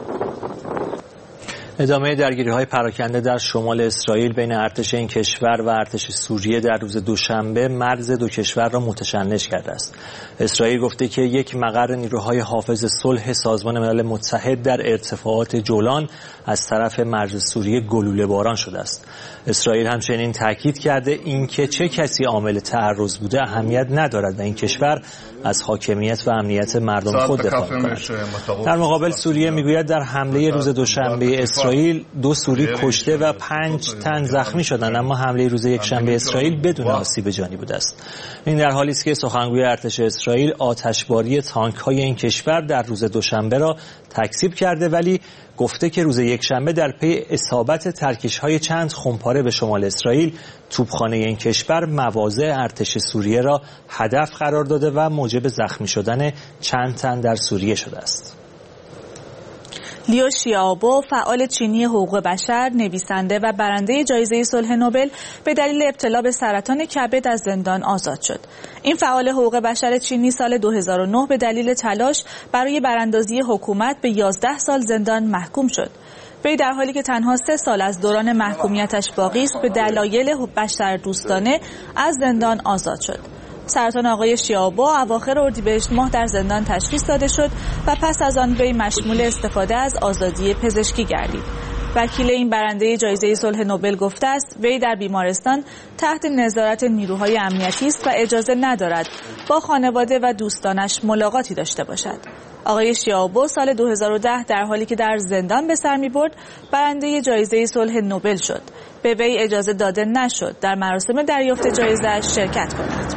ادامه درگیری‌های پراکنده در شمال اسرائیل بین ارتش این کشور و ارتش سوریه در روز دوشنبه مرز دو کشور را متشنج کرده است. اسرائیل گفته که یک مقر نیروهای حافظ صلح سازمان ملل متحد در ارتفاعات جولان از طرف مرز سوریه گلوله باران شده است. اسرائیل همچنین تاکید کرده اینکه چه کسی عامل تعرض بوده اهمیت ندارد و این کشور از حاکمیت و امنیت مردم خود دفاع می‌کند. در مقابل سوریه میگوید در حمله روز دوشنبه اسرائیل اسرائیل 2 سوری کشته و 5 تن زخمی شدند، اما حمله روز یکشنبه اسرائیل بدون آسیب جانی بوده است. این در حالی است که سخنگوی ارتش اسرائیل آتشباری تانک‌های این کشور در روز دوشنبه را تکذیب کرده، ولی گفته که روز یکشنبه در پی اصابت ترکش‌های چند خمپاره به شمال اسرائیل، توپخانه این کشور مواضع ارتش سوریه را هدف قرار داده و موجب زخمی شدن چند تن در سوریه شده است. لیو شیائوبو، فعال چینی حقوق بشر، نویسنده و برنده جایزه صلح نوبل، به دلیل ابتلا به سرطان کبد از زندان آزاد شد. این فعال حقوق بشر چینی سال 2009 به دلیل تلاش برای براندازی حکومت به 11 سال زندان محکوم شد. وی در حالی که تنها 3 سال از دوران محکومیتش باقی است، به دلایل بشردوستانه از زندان آزاد شد. سرطان آقای شیائوبو اواخر اردیبهشت ماه در زندان تشخیص داده شد و پس از آن وی مشمول استفاده از آزادی پزشکی گردید. وکیل این برنده جایزه صلح نوبل گفته است وی در بیمارستان تحت نظارت نیروهای امنیتی است و اجازه ندارد با خانواده و دوستانش ملاقاتی داشته باشد. آقای شیائوبو سال 2010 در حالی که در زندان به سر می‌برد برنده جایزه صلح نوبل شد. به وی اجازه داده نشد در مراسم دریافت جایزه شرکت کند.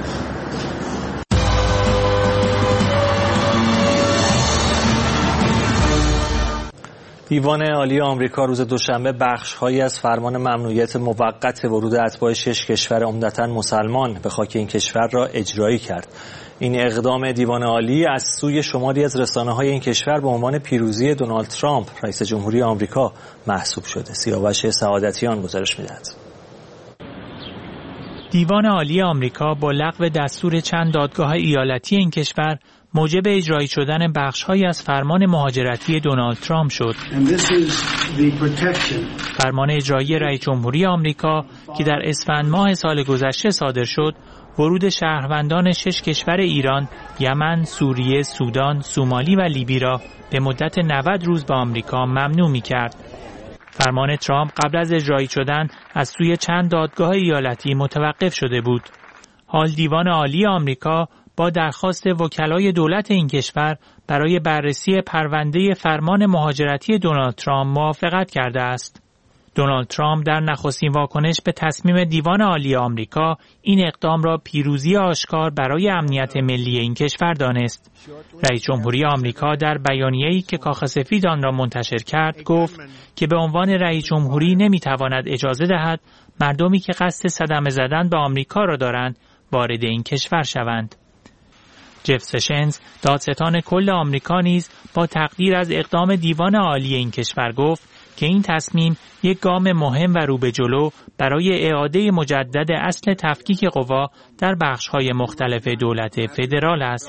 دیوان عالی آمریکا روز دوشنبه بخش‌هایی از فرمان ممنوعیت موقت ورود اتباع 6 کشور عمدتاً مسلمان به خاک این کشور را اجرایی کرد. این اقدام دیوان عالی از سوی شماری از رسانه‌های این کشور به عنوان پیروزی دونالد ترامپ رئیس جمهوری آمریکا محسوب شده. سیاوش سعادتیان گزارش می‌دهد. دیوان عالی آمریکا با لغو دستور چند دادگاه ایالتی این کشور موجب اجرایی شدن بخش‌هایی از فرمان مهاجرتی دونالد ترامپ شد. فرمان اجرایی رئیس جمهوری آمریکا که در اسفند ماه سال گذشته صادر شد، ورود شهروندان 6 کشور ایران، یمن، سوریه، سودان، سومالی و لیبی را به مدت 90 روز به آمریکا ممنوع می‌کرد. فرمان ترامپ قبل از اجرایی شدن از سوی چند دادگاه ایالتی متوقف شده بود. حال دیوان عالی آمریکا با درخواست وکلای دولت این کشور برای بررسی پرونده فرمان مهاجرتی دونالد ترامپ موافقت کرده است. دونالد ترامپ در نخستین واکنش به تصمیم دیوان عالی آمریکا این اقدام را پیروزی آشکار برای امنیت ملی این کشور دانست. رئیس جمهوری آمریکا در بیانیه‌ای که کاخ سفید آن را منتشر کرد گفت که به عنوان رئیس جمهوری نمی‌تواند اجازه دهد مردمی که قصد صدمه زدن به آمریکا را دارند وارد این کشور شوند. جف سشنز، دادستان کل آمریکا نیز با تقدیر از اقدام دیوان عالی این کشور گفت که این تصمیم یک گام مهم و رو به جلو برای اعاده مجدد اصل تفکیک قوا در بخش‌های مختلف دولت فدرال است.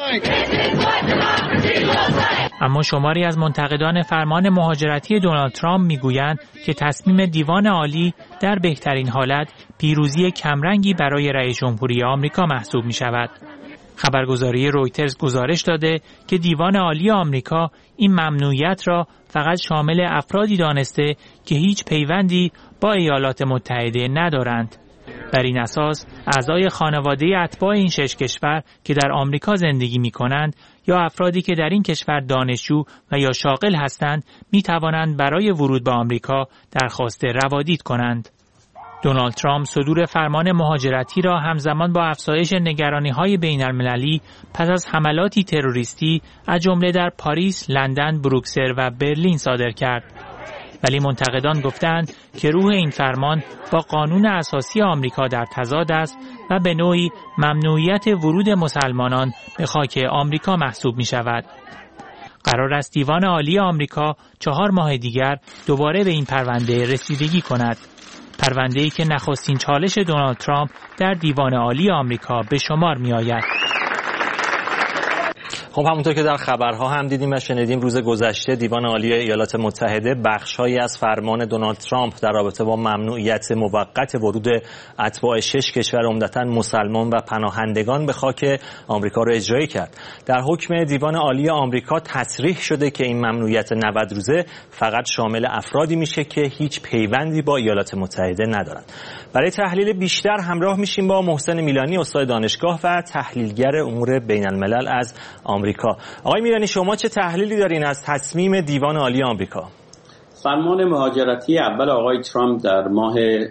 اما شماری از منتقدان فرمان مهاجرتی دونالد ترامپ میگویند که تصمیم دیوان عالی در بهترین حالت پیروزی کمرنگی برای رئیس جمهوری آمریکا محسوب می شود. خبرگزاری رویترز گزارش داده که دیوان عالی آمریکا این ممنوعیت را فقط شامل افرادی دانسته که هیچ پیوندی با ایالات متحده ندارند. بر این اساس اعضای خانواده اتباع این 6 کشور که در آمریکا زندگی می کنند یا افرادی که در این کشور دانشجو و یا شاغل هستند می توانند برای ورود به آمریکا درخواست روادید کنند. دونالد ترامپ صدور فرمان مهاجرتی را همزمان با افزایش نگرانی‌های بین‌المللی پس از حملاتی تروریستی از جمله در پاریس، لندن، بروکسل و برلین صادر کرد. ولی منتقدان گفتند که روح این فرمان با قانون اساسی آمریکا در تضاد است و به نوعی ممنوعیت ورود مسلمانان به خاک آمریکا محسوب می شود. قرار است دیوان عالی آمریکا 4 ماه دیگر دوباره به این پرونده رسیدگی کند. پرونده‌ای که نخستین چالش دونالد ترامپ در دیوان عالی آمریکا به شمار می آید. خب همونطور که در خبرها هم دیدیم و شنیدیم، روز گذشته دیوان عالی ایالات متحده بخش‌هایی از فرمان دونالد ترامپ در رابطه با ممنوعیت موقت ورود اتباع 6 کشور عمدتاً مسلمان و پناهندگان به خاک آمریکا را اجرایی کرد. در حکم دیوان عالی آمریکا تصریح شده که این ممنوعیت 90 روزه فقط شامل افرادی میشه که هیچ پیوندی با ایالات متحده ندارند. برای تحلیل بیشتر همراه میشیم با محسن میلانی، استاد دانشگاه و تحلیلگر امور بین‌الملل از آمریکا. آقای میلانی، شما چه تحلیلی دارین از تصمیم دیوان عالی آمریکا؟ فرمان مهاجرتی اول آقای ترامپ در ماه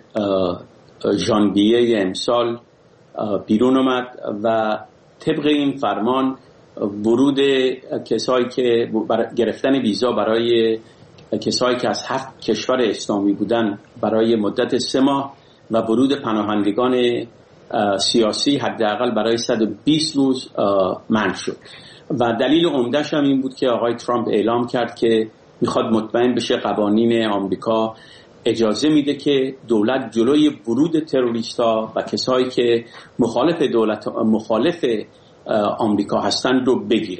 ژانویه امسال بیرون اومد و طبق این فرمان ورود کسایی که گرفتن ویزا برای کسایی که از 7 کشور اسلامی بودن برای مدت 3 ماه و ورود پناهندگان سیاسی حداقل برای 120 روز منع شد و دلیل عمده‌اش هم این بود که آقای ترامپ اعلام کرد که میخواد مطمئن بشه قوانین آمریکا اجازه میده که دولت جلوی ورود تروریست‌ها و کسایی که مخالف آمریکا هستن رو بگیره.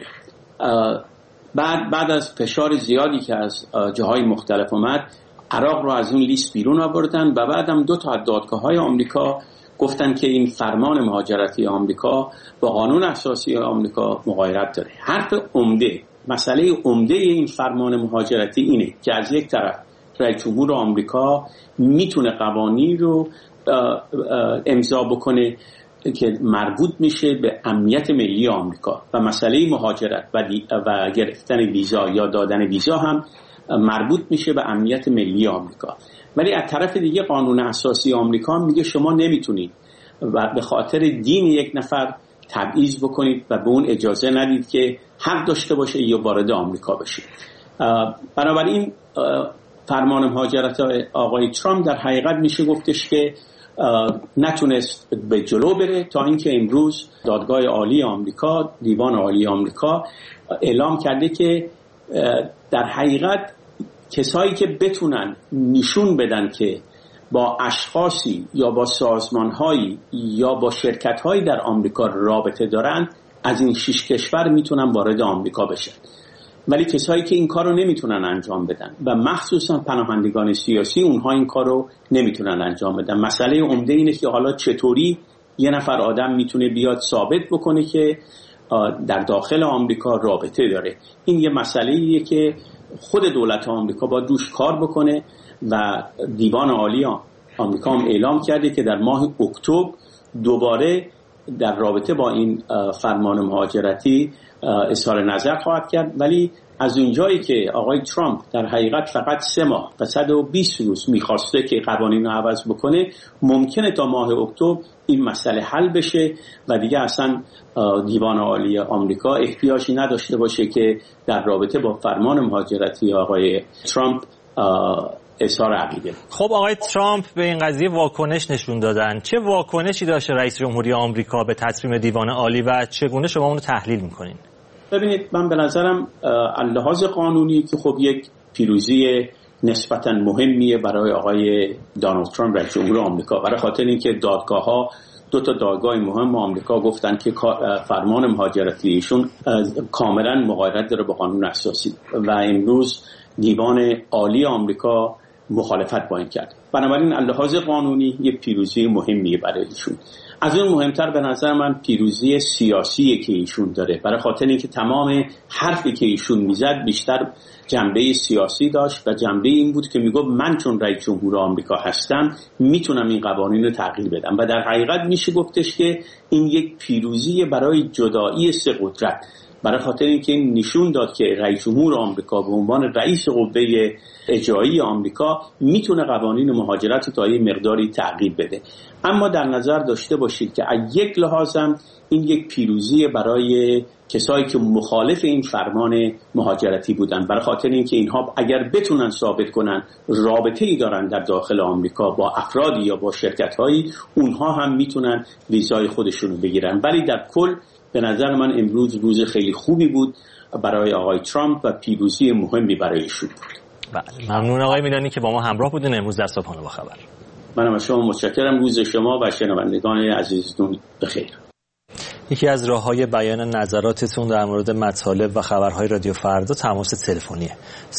بعد از فشار زیادی که از جاهای مختلف اومد، عراق رو از اون لیست بیرون آوردن و بعدم 2 تا از دادگاه‌های آمریکا گفتن که این فرمان مهاجرتی آمریکا با قانون اساسی آمریکا مغایرت داره. حرف عمده، مسئله عمده این فرمان مهاجرتی اینه که از یک طرف رئیس جمهور آمریکا میتونه قوانین رو امضا بکنه که مربوط میشه به امنیت ملی آمریکا و مسئله مهاجرت و گرفتن ویزا یا دادن ویزا هم مربوط میشه به امنیت ملی آمریکا. ولی از طرف دیگه قانون اساسی آمریکا میگه شما نمیتونید و به خاطر دین یک نفر تبعیض بکنید و به اون اجازه ندید که حق داشته باشه یا وارد آمریکا بشه. بنابراین فرمان مهاجرت آقای ترامپ در حقیقت میشه گفتش که نتونست به جلو بره تا اینکه امروز دادگاه عالی آمریکا، دیوان عالی آمریکا اعلام کرده که در حقیقت کسایی که بتونن نشون بدن که با اشخاصی یا با سازمانهایی یا با شرکتهایی در آمریکا رابطه دارن از این 6 کشور میتونن وارد آمریکا بشن، ولی کسایی که این کار رو نمیتونن انجام بدن و مخصوصا پناهندگان سیاسی اونها این کار رو نمیتونن انجام بدن. مسئله عمده اینه که حالا چطوری یه نفر آدم میتونه بیاد ثابت بکنه که در داخل آمریکا رابطه داره. این یه مسئله‌ایه که خود دولت آمریکا باید روش کار بکنه و دیوان عالی آمریکا هم اعلام کرده که در ماه اکتبر دوباره در رابطه با این فرمان مهاجرتی اظهار نظر خواهد کرد. ولی از اونجایی که آقای ترامپ در حقیقت فقط 3 ماه و 120 روز میخواسته که قوانین رو عوض بکنه، ممکنه تا ماه اکتبر این مسئله حل بشه و دیگه اصلا دیوان عالی آمریکا احتیاجی نداشته باشه که در رابطه با فرمان مهاجرتی آقای ترامپ اظهار عقیده. خب آقای ترامپ به این قضیه واکنش نشون دادن. چه واکنشی داشته رئیس جمهوری آمریکا به تصمیم دیوان عالی و چگونه شما اون رو تحلیل میکنین؟ ببینید، من به نظرم اللحاظ قانونی که خب یک پیروزی نسبتاً مهمیه برای آقای دونالد ترامپ رئیس جمهور آمریکا، برای خاطر اینکه دادگاه‌ها 2 تا دادگاه مهم آمریکا گفتن که فرمان مهاجرتی ایشون کاملاً مغایرت داره با قانون اساسی و امروز دیوان عالی آمریکا مخالفت با این کرد. بنابراین اللحاظ قانونی یک پیروزی مهمیه برای ایشون. از اون مهمتر به نظر من پیروزی سیاسی که ایشون داره، برای خاطر اینکه تمام حرفی که ایشون میزد بیشتر جنبه سیاسی داشت و جنبه این بود که میگفت من چون رئیس جمهور آمریکا هستم میتونم این قوانین رو تغییر بدم و در حقیقت میشه گفتش که این یک پیروزی برای جدایی 3 قدرت، برای خاطر اینکه این نشون داد که رئیس جمهور آمریکا به عنوان رئیس قوه اجرایی آمریکا میتونه قوانین مهاجرت رو تا یه مقداری تغییر بده. اما در نظر داشته باشید که از یک لحاظم این یک پیروزی برای کسایی که مخالف این فرمان مهاجرتی بودن، برای خاطر اینکه اینها اگر بتونن ثابت کنن رابطه‌ای دارن در داخل آمریکا با افرادی یا با شرکت‌هایی، اونها هم میتونن ویزای خودشون رو بگیرن. ولی در کل به نظر من امروز روز خیلی خوبی بود برای آقای ترامپ و پیروزی مهمی برای ایشون بود. بله، ممنون آقای میلانی که با ما همراه بودین امروز در صبحانه با خبر. منم از شما متشکرم. روز شما و شنوندگان عزیزتون بخیر. یکی از راه‌های بیان نظراتتون در مورد مطالب و خبرهای رادیو فردا تماس تلفنیه.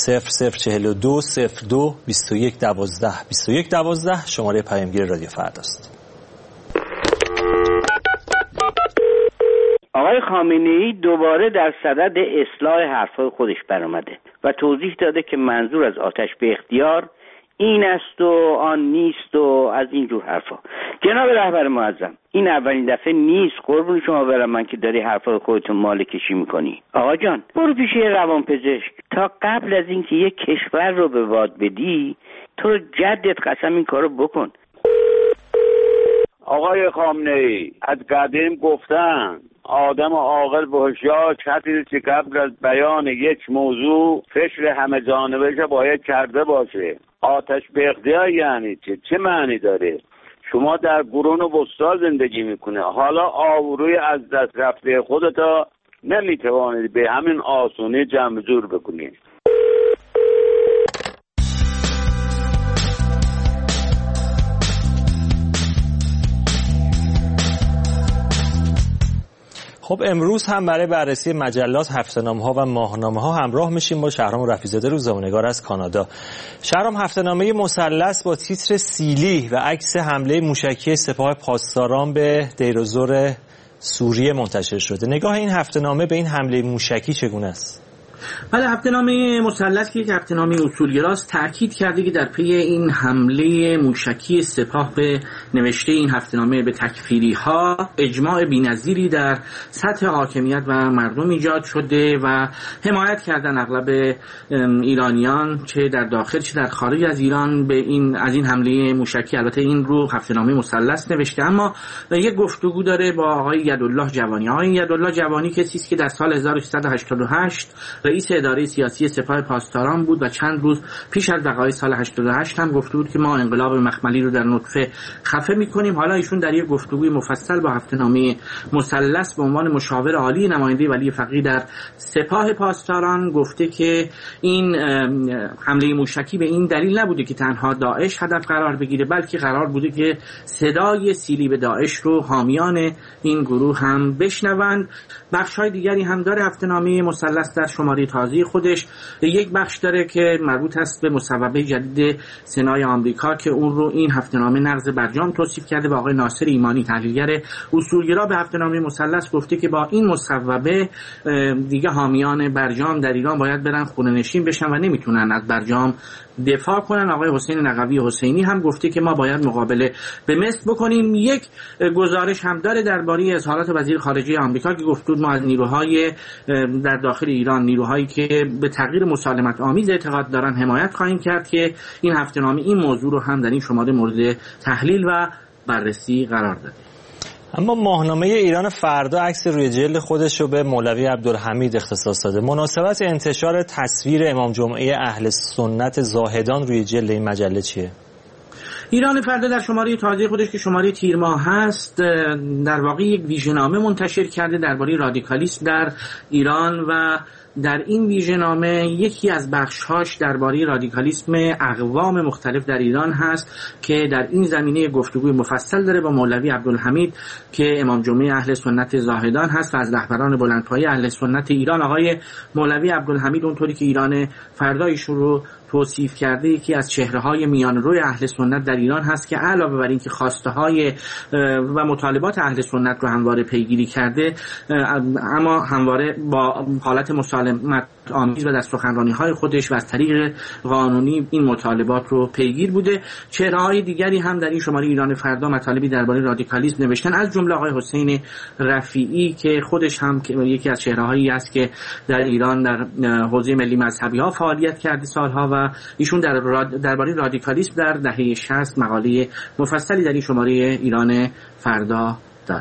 0042 02 21 12 21 12 شماره پیامگیر رادیو فرداست. آقای خامنه‌ای دوباره در صدد اصلاح حرفای خودش برآمده و توضیح داده که منظور از آتش به اختیار این است و آن نیست و از این جور حرفا. جناب رهبر معظم، این اولین دفعه نیست قربون شما برم من که داری حرفای خودتون مال کشی میکنی. آقا جان، برو پیش یه روانپزشک تا قبل از اینکه یک کشور رو به باد بدی تو جدت قسم این کارو بکن. آقای خامنه‌ای از قدیم گفتن آدم عاقل و هوشیار کسی که قبل از بیان یک موضوع فکر همه جانبه باید کرده باشه. آتش به اختیار یعنی چه معنی داره؟ شما در قرون وسطا زندگی میکنه، حالا آبروی از دست رفته خودتا نمیتوانید به همین آسونی جمع جور بکنید. خب امروز هم برای بررسی مجلات، هفته‌نامه‌ها و ماهنامه‌ها همراه میشیم با شهرام رفیع‌زاده، روزنامه‌نگار از کانادا. شهرام، هفته‌نامه مثلث با تیتر سیلی و عکس حمله موشکی سپاه پاسداران به دیرالزور سوریه منتشر شده. نگاه این هفته‌نامه به این حمله موشکی چگونه است؟ بله، هفته‌نامه مثلث که یک هفته‌نامه اصولگراست تاکید کرده که در پی این حمله موشکی سپاه به نوشته این هفته‌نامه به تکفیری‌ها اجماع بی‌نظیری در سطح حاکمیت و مردم ایجاد شده و حمایت کردن اغلب ایرانیان چه در داخل چه در خارج از ایران به از این حمله موشکی. البته این رو هفته‌نامه مثلث نوشته، اما یک گفتگو داره با آقای یدالله جوانی. آقای یدالله جوانی کسی است که در سال 1388 رئیس اداره سیاسی سپاه پاسداران بود و چند روز پیش از وقایع سال 88 هم گفته بود که ما انقلاب مخملی رو در نطفه خفه می‌کنیم. حالا ایشون در یک گفتگوی مفصل با هفته‌نامه مثلث به عنوان مشاور عالی نماینده ولی فقیه در سپاه پاسداران گفته که این حمله موشکی به این دلیل نبوده که تنها داعش هدف قرار بگیره، بلکه قرار بوده که صدای سیلی به داعش رو حامیان این گروه هم بشنوند. بخش‌های دیگری هم داره هفته‌نامه مثلث در شماره تازه خودش. یک بخش داره که مربوط است به مصوبه جدید سنای آمریکا که اون رو این هفته‌نامه نقض برجام توصیف کرده و آقای ناصر ایمانی تحلیلگر اصولگرا به هفته‌نامه مثلث گفته که با این مصوبه دیگه حامیان برجام در ایران باید برن خونه نشین بشن و نمیتونن از برجام دفاع کنن. آقای حسین نقوی حسینی هم گفته که ما باید مقابله به مصر بکنیم. یک گزارش هم داره درباره اظهارات وزیر خارجه آمریکا که گفت ما از نیروهای در داخل ایران، نیروهایی که به تغییر مسالمت آمیز اعتقاد دارن حمایت خواهیم کرد، که این هفته‌نامه این موضوع رو هم در این شماره مورد تحلیل و بررسی قرار داده. اما ماهنامه ایران فردا عکس روی جلد خودش رو به مولوی عبدالحمید اختصاص داده. مناسبت انتشار تصویر امام جمعه اهل سنت زاهدان روی جلد این مجله چیه؟ ایران فردا در شماره تازه خودش که شماره تیر ماه هست در واقع یک ویژه‌نامه منتشر کرده درباره رادیکالیسم در ایران و در این ویژه‌نامه یکی از بخش‌هاش درباره رادیکالیسم اقوام مختلف در ایران هست که در این زمینه گفتگوی مفصل داره با مولوی عبدالحمید که امام جمعه اهل سنت زاهدان هست و از رهبران بلندپایه اهل سنت ایران. آقای مولوی عبدالحمید اونطوری که ایران فردا ایشون رو توصیف کرده یکی از چهره‌های میانروی اهل سنت در ایران هست که علاوه بر اینکه خواسته‌های و مطالبات اهل سنت رو همواره پیگیری کرده، اما همواره با حالت مسالمت آمیز و در سخنرانی‌های خودش و از طریق قانونی این مطالبات رو پیگیر بوده. چهره‌های دیگری هم در این شماره ایران فردا مطالبی درباره رادیکالیسم نوشتن، از جمله آقای حسین رفیعی که خودش هم یکی از چهره‌هایی است که در ایران در حوزه ملی مذهبی‌ها فعالیت کرده سالها و ایشون درباره رادیکالیسم در دهه 60 مقاله مفصلی در این شماره ایران فردا داره.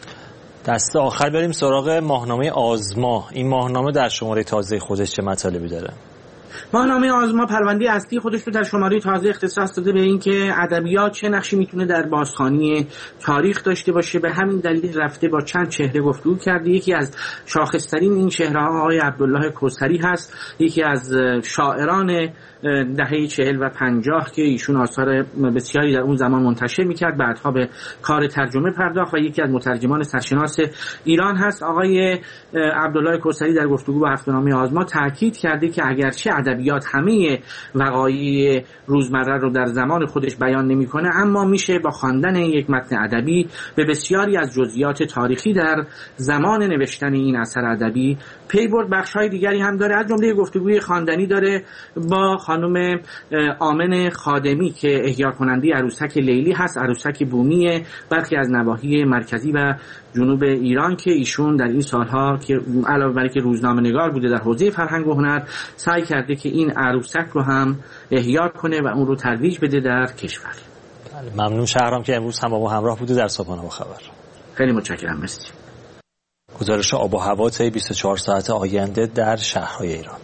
دست آخر بریم سراغ ماهنامه آزما. این ماهنامه در شماره تازه خودش چه مطالبی داره؟ ماهنامه آزما پرونده اصلی خودش رو در شماره تازه اختصاص داده به اینکه ادبیات چه نقشی میتونه در بازخوانی تاریخ داشته باشه. به همین دلیل رفته با چند چهره گفتگو کرده. یکی از شاخص‌ترین این چهره‌ها آقای عبدالله کوثری هست، یکی از شاعران دهه 40 و 50 که ایشون آثار بسیاری در اون زمان منتشر میکرد، بعدها به کار ترجمه پرداخت و یکی از مترجمان سرشناس ایران هست. آقای عبدالله کوثری در گفتگو با هفته‌نامه آزما تاکید کرده که اگرچه ادبیات همه وقایع روزمره رو در زمان خودش بیان نمیکنه، اما میشه با خواندن یک متن ادبی به بسیاری از جزئیات تاریخی در زمان نوشتن این اثر ادبی پی برد. بخش‌های دیگری هم داره، از جمله گفتگوی خواندنی داره با خانم آمن خادمی که احیا کننده عروسک لیلی هست، عروسک بومی برخی از نواحی مرکزی و جنوب ایران که ایشون در این سالها که علاوه بر که روزنامه‌نگار بوده در حوزه فرهنگ و هنر، سعی کرده که این عروسک رو هم احیا کنه و اون رو ترویج بده در کشور. ممنون شهرام که امروز هم با ما همراه بوده در صبحانه با خبر. خیلی متشکرم. مرسی. گزارش آب و هوا طی 24 ساعت آینده در شهرهای ایران.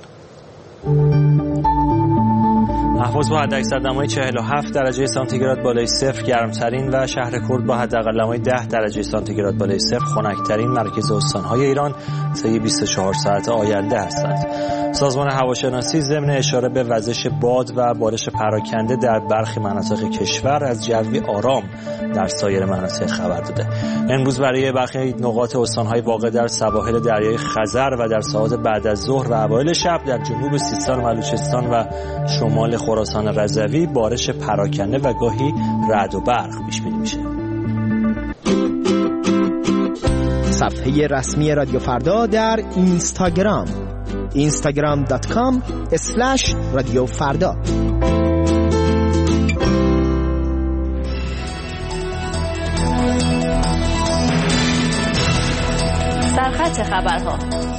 اهواز با حداکثر دمای 47 درجه سانتیگراد بالای صفر گرمترین و شهر کرد با حداقل دمای 10 درجه سانتیگراد بالای صفر خنک‌ترین مرکز استان‌های ایران طی 24 ساعت آینده هستند. سازمان هواشناسی ضمن اشاره به وزش باد و بارش پراکنده در برخی مناطق کشور از جوی آرام در سایر مناطق خبر داده. امروز برای برخی نقاط استان‌های واقع در سواحل دریای خزر و در ساعات بعد از ظهر و اوایل شب در جنوب سیستان و بلوچستان و شمال خراسان رضوی بارش پراکنده و گاهی رعد و برق پیش بینی میشه. صفحه رسمی رادیو فردا در اینستاگرام instagram.com/رادیو فردا. سرخط خبرها.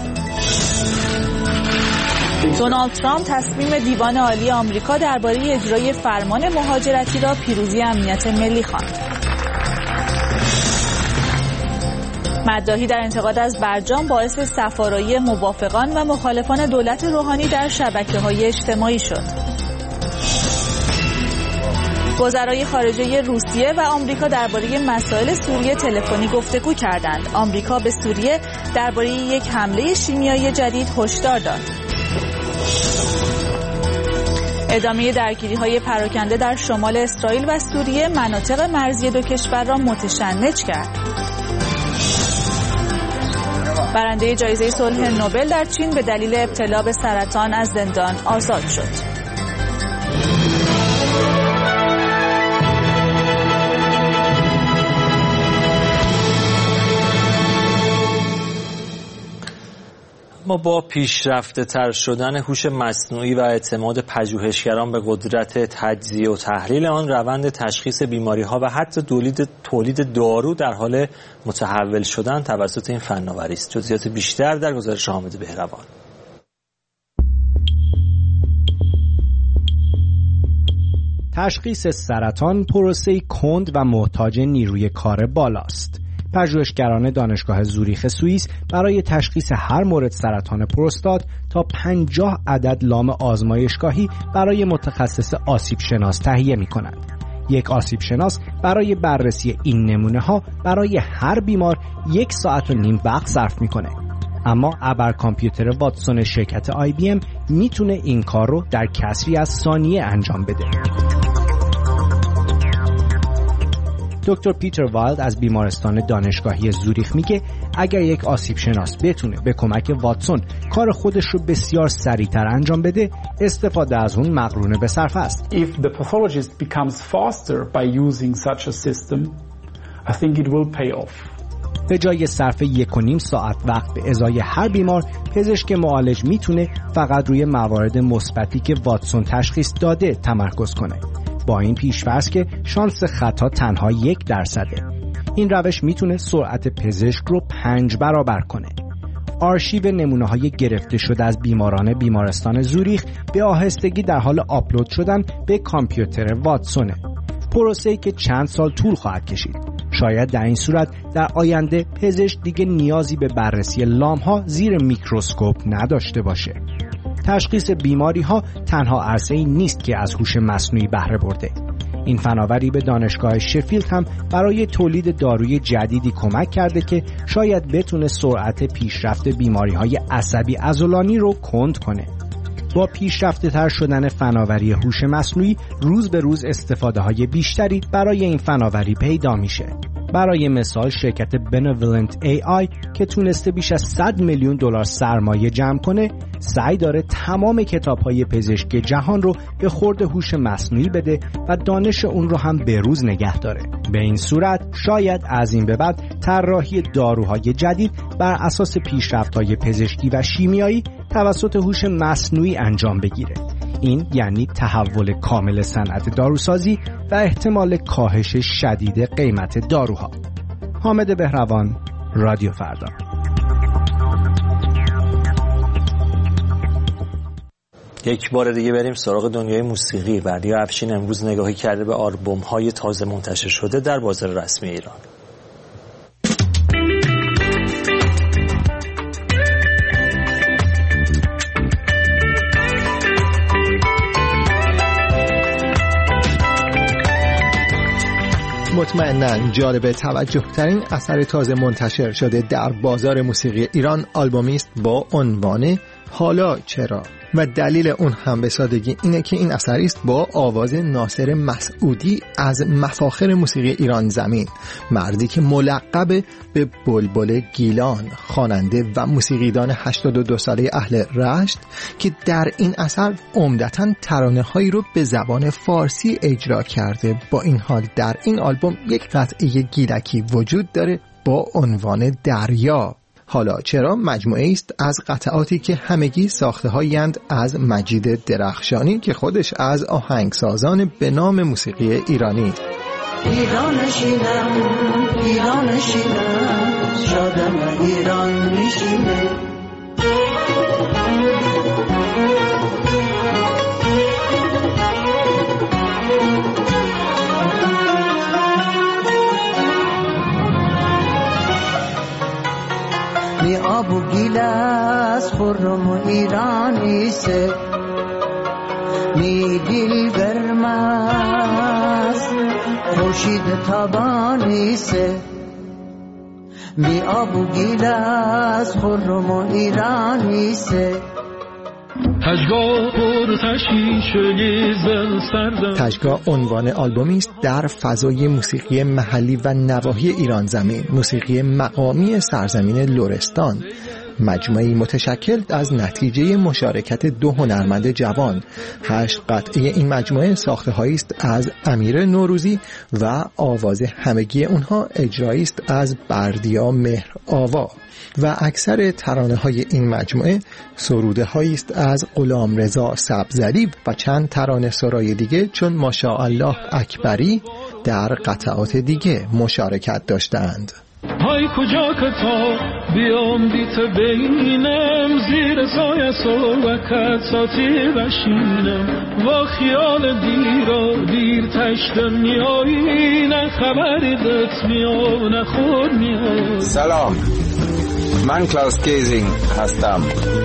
دونالد ترامپ تصمیم دیوان عالی آمریکا درباره اجرای فرمان مهاجرتی را پیروزی امنیت ملی خواند. مداحی در انتقاد از برجام باعث صف‌آرایی موافقان و مخالفان دولت روحانی در شبکه‌های اجتماعی شد. وزرای خارجه روسیه و آمریکا درباره مسائل سوریه تلفنی گفتگو کردند. آمریکا به سوریه درباره یک حمله شیمیایی جدید هشدار داد. ادامه درگیری‌های پراکنده در شمال اسرائیل و سوریه مناطق مرزی دو کشور را متشنج کرد. برنده جایزه صلح نوبل در چین به دلیل ابتلا به سرطان از زندان آزاد شد. ما با پیشرفته تر شدن هوش مصنوعی و اعتماد پژوهشگران به قدرت تجزیه و تحلیل آن، روند تشخیص بیماری‌ها و حتی تولید دارو در حال متحول شدن توسط این فناوری است. جزئیات بیشتر در گزارش حامد بهروان. تشخیص سرطان پروسه‌ای کند و محتاج نیروی کار بالاست. پژوهشگران دانشگاه زوریخ سوئیس برای تشخیص هر مورد سرطان پروستات تا 50 عدد لام آزمایشگاهی برای متخصص آسیب شناس تهیه می‌کنند. یک آسیب شناس برای بررسی این نمونه‌ها برای هر بیمار 1 ساعت و نیم وقت صرف می‌کنه. اما ابر کامپیوتر واتسون شرکت IBM میتونه این کار رو در کسری از ثانیه انجام بده. دکتر پیتر وایلد از بیمارستان دانشگاهی زوریخ میگه اگر یک آسیب شناس بتونه به کمک واتسون کار خودش رو بسیار سریعتر انجام بده، استفاده از اون مقرون به صرفه است. If the pathologist becomes faster by using such a system, I think it will pay off. به جای صرف 1.5 ساعت وقت به ازای هر بیمار، پزشک معالج میتونه فقط روی موارد مثبتی که واتسون تشخیص داده تمرکز کنه. با این پیش‌فرض که شانس خطا تنها 1%. این روش میتونه سرعت پزشک رو 5 برابر کنه. آرشیو نمونه‌های گرفته شده از بیماران بیمارستان زوریخ به آهستگی در حال آپلود شدن به کامپیوتر واتسونه. پروسه‌ای که چند سال طول خواهد کشید. شاید در این صورت در آینده پزشک دیگه نیازی به بررسی لام‌ها زیر میکروسکوپ نداشته باشه. تشخیص بیماری‌ها تنها عرصه‌ای نیست که از هوش مصنوعی بهره برده. این فناوری به دانشگاه شفیلد هم برای تولید داروی جدیدی کمک کرده که شاید بتونه سرعت پیشرفت بیماری‌های عصبی عضلانی رو کند کنه. با پیشرفته تر شدن فناوری هوش مصنوعی روز به روز استفاده‌های بیشتری برای این فناوری پیدا میشه. برای مثال شرکت Benevolent AI که تونسته بیش از $100 میلیون سرمایه جمع کنه، سعی داره تمام کتاب‌های پزشکی جهان رو به خورد هوش مصنوعی بده و دانش اون رو هم به روز نگه داره. به این صورت شاید از این به بعد طراحی داروهای جدید بر اساس پیشرفت‌های پزشکی و شیمیایی توسط هوش مصنوعی انجام بگیره. این یعنی تحول کامل صنعت داروسازی و احتمال کاهش شدید قیمت داروها. حامد بهروان، رادیو فردا. یک بار دیگه بریم سراغ دنیای موسیقی. بردیا افشین امروز نگاهی کرده به آلبوم‌های تازه منتشر شده در بازار رسمی ایران. مطمئناً جالب توجه ترین اثر تازه منتشر شده در بازار موسیقی ایران آلبومی است با عنوان حالا چرا، و دلیل اون هم به سادگی اینه که این اثری است با آواز ناصر مسعودی از مفاخر موسیقی ایران زمین، مردی که ملقب به بلبل گیلان، خواننده و موسیقیدان 82 ساله اهل رشت که در این اثر عمدتاً ترانه‌هایی رو به زبان فارسی اجرا کرده. با این حال در این آلبوم یک قطعه گیلکی وجود داره با عنوان دریا. حالا چرا مجموعه است از قطعاتی که همگی ساخته‌هایی اند از مجید درخشانی که خودش از آهنگسازان به نام موسیقی ایرانی. ایرانشینم شادم ایران میشینه. می آب و گیلاس خرم و ایرانی سه، می دل گرم است خورشید تابانی سه. می آب و گیلاس خرم و ایرانی سه. تشگاه عنوان آلبومی است در فضای موسیقی محلی و نواحی ایران زمین، موسیقی مقامی سرزمین لرستان. مجموعه‌ای متشکل از نتیجه مشارکت دو هنرمند جوان. 8 قطعه این مجموعه ساخته‌هایی است از امیر نوروزی و آواز همگی اونها اجرایی است از بردیا مهر آوا و اکثر ترانه‌های این مجموعه سروده‌هایی است از غلامرضا سبزعلی و چند ترانه سرای دیگه چون ماشاءالله اکبری در قطعات دیگه مشارکت داشتند. های کجا که تا بیام دیت بینم، زیر سایه سوکت ساتی بشینم، و خیال دیرا دیر تشتم میایی، نه خبری دت میام نه خود میام. سلام، من کلاوس گیزینگ هستم.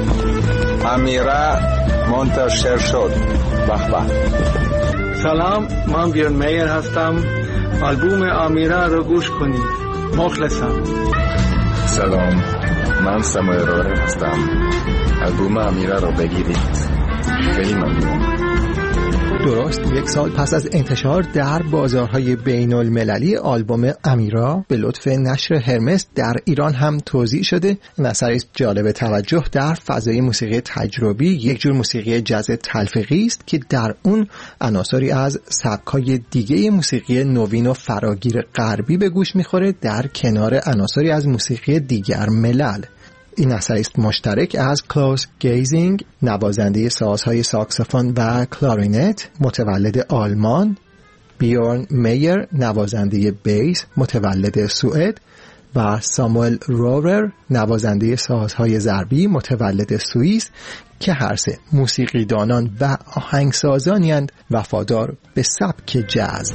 امیره منتشر شد. بخبه. سلام، من بیرن میر هستم. آلبوم امیره رو گوش کنید. مخلصم. سلام، من سموئل راره هستم. آلبوم امیره رو بگیرید. خیلی ممنون. درست 1 سال پس از انتشار در بازارهای بین المللی آلبوم امیرا به لطف نشر هرمس در ایران هم توزیع شده. این اثری جالب توجه در فضای موسیقی تجربی، یک جور موسیقی جاز تلفیقی است که در اون عناصری از سبک‌های دیگه موسیقی نوین و فراگیر غربی به گوش می‌خوره در کنار عناصری از موسیقی دیگر ملل. این اثر است مشترک از کلاوس گیزینگ، نوازنده سازهای ساکسوفون و کلارینت متولد آلمان، بیورن میر، نوازنده بیس متولد سوئد و ساموئل رورر، نوازنده سازهای ضربی متولد سوئیس که هر سه موسیقیدانان و آهنگسازانی اند وفادار به سبک جاز.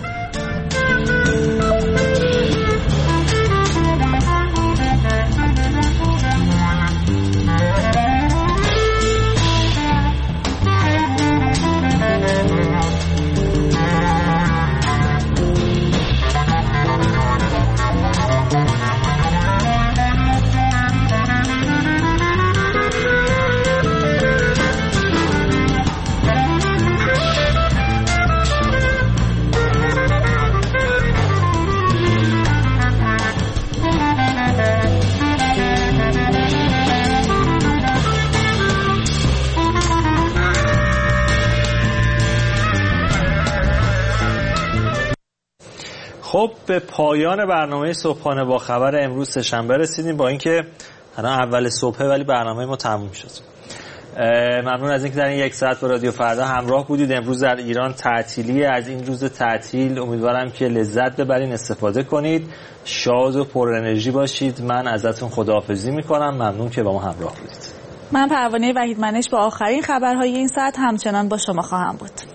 خب به پایان برنامه صبحانه با خبر امروز سه‌شنبه رسیدیم. با اینکه الان اول صبحه ولی برنامه ما تموم شد. ممنون از اینکه در این یک ساعت با رادیو فردا همراه بودید. امروز در ایران تعطیلی. از این روز تعطیل امیدوارم که لذت ببرین، استفاده کنید، شاد و پر انرژی باشید. من ازتون خداحافظی میکنم. ممنون که با ما همراه بودید. من پروانه وحیدمنش با آخرین خبرهای این ساعت همچنان با شما خواهم بود.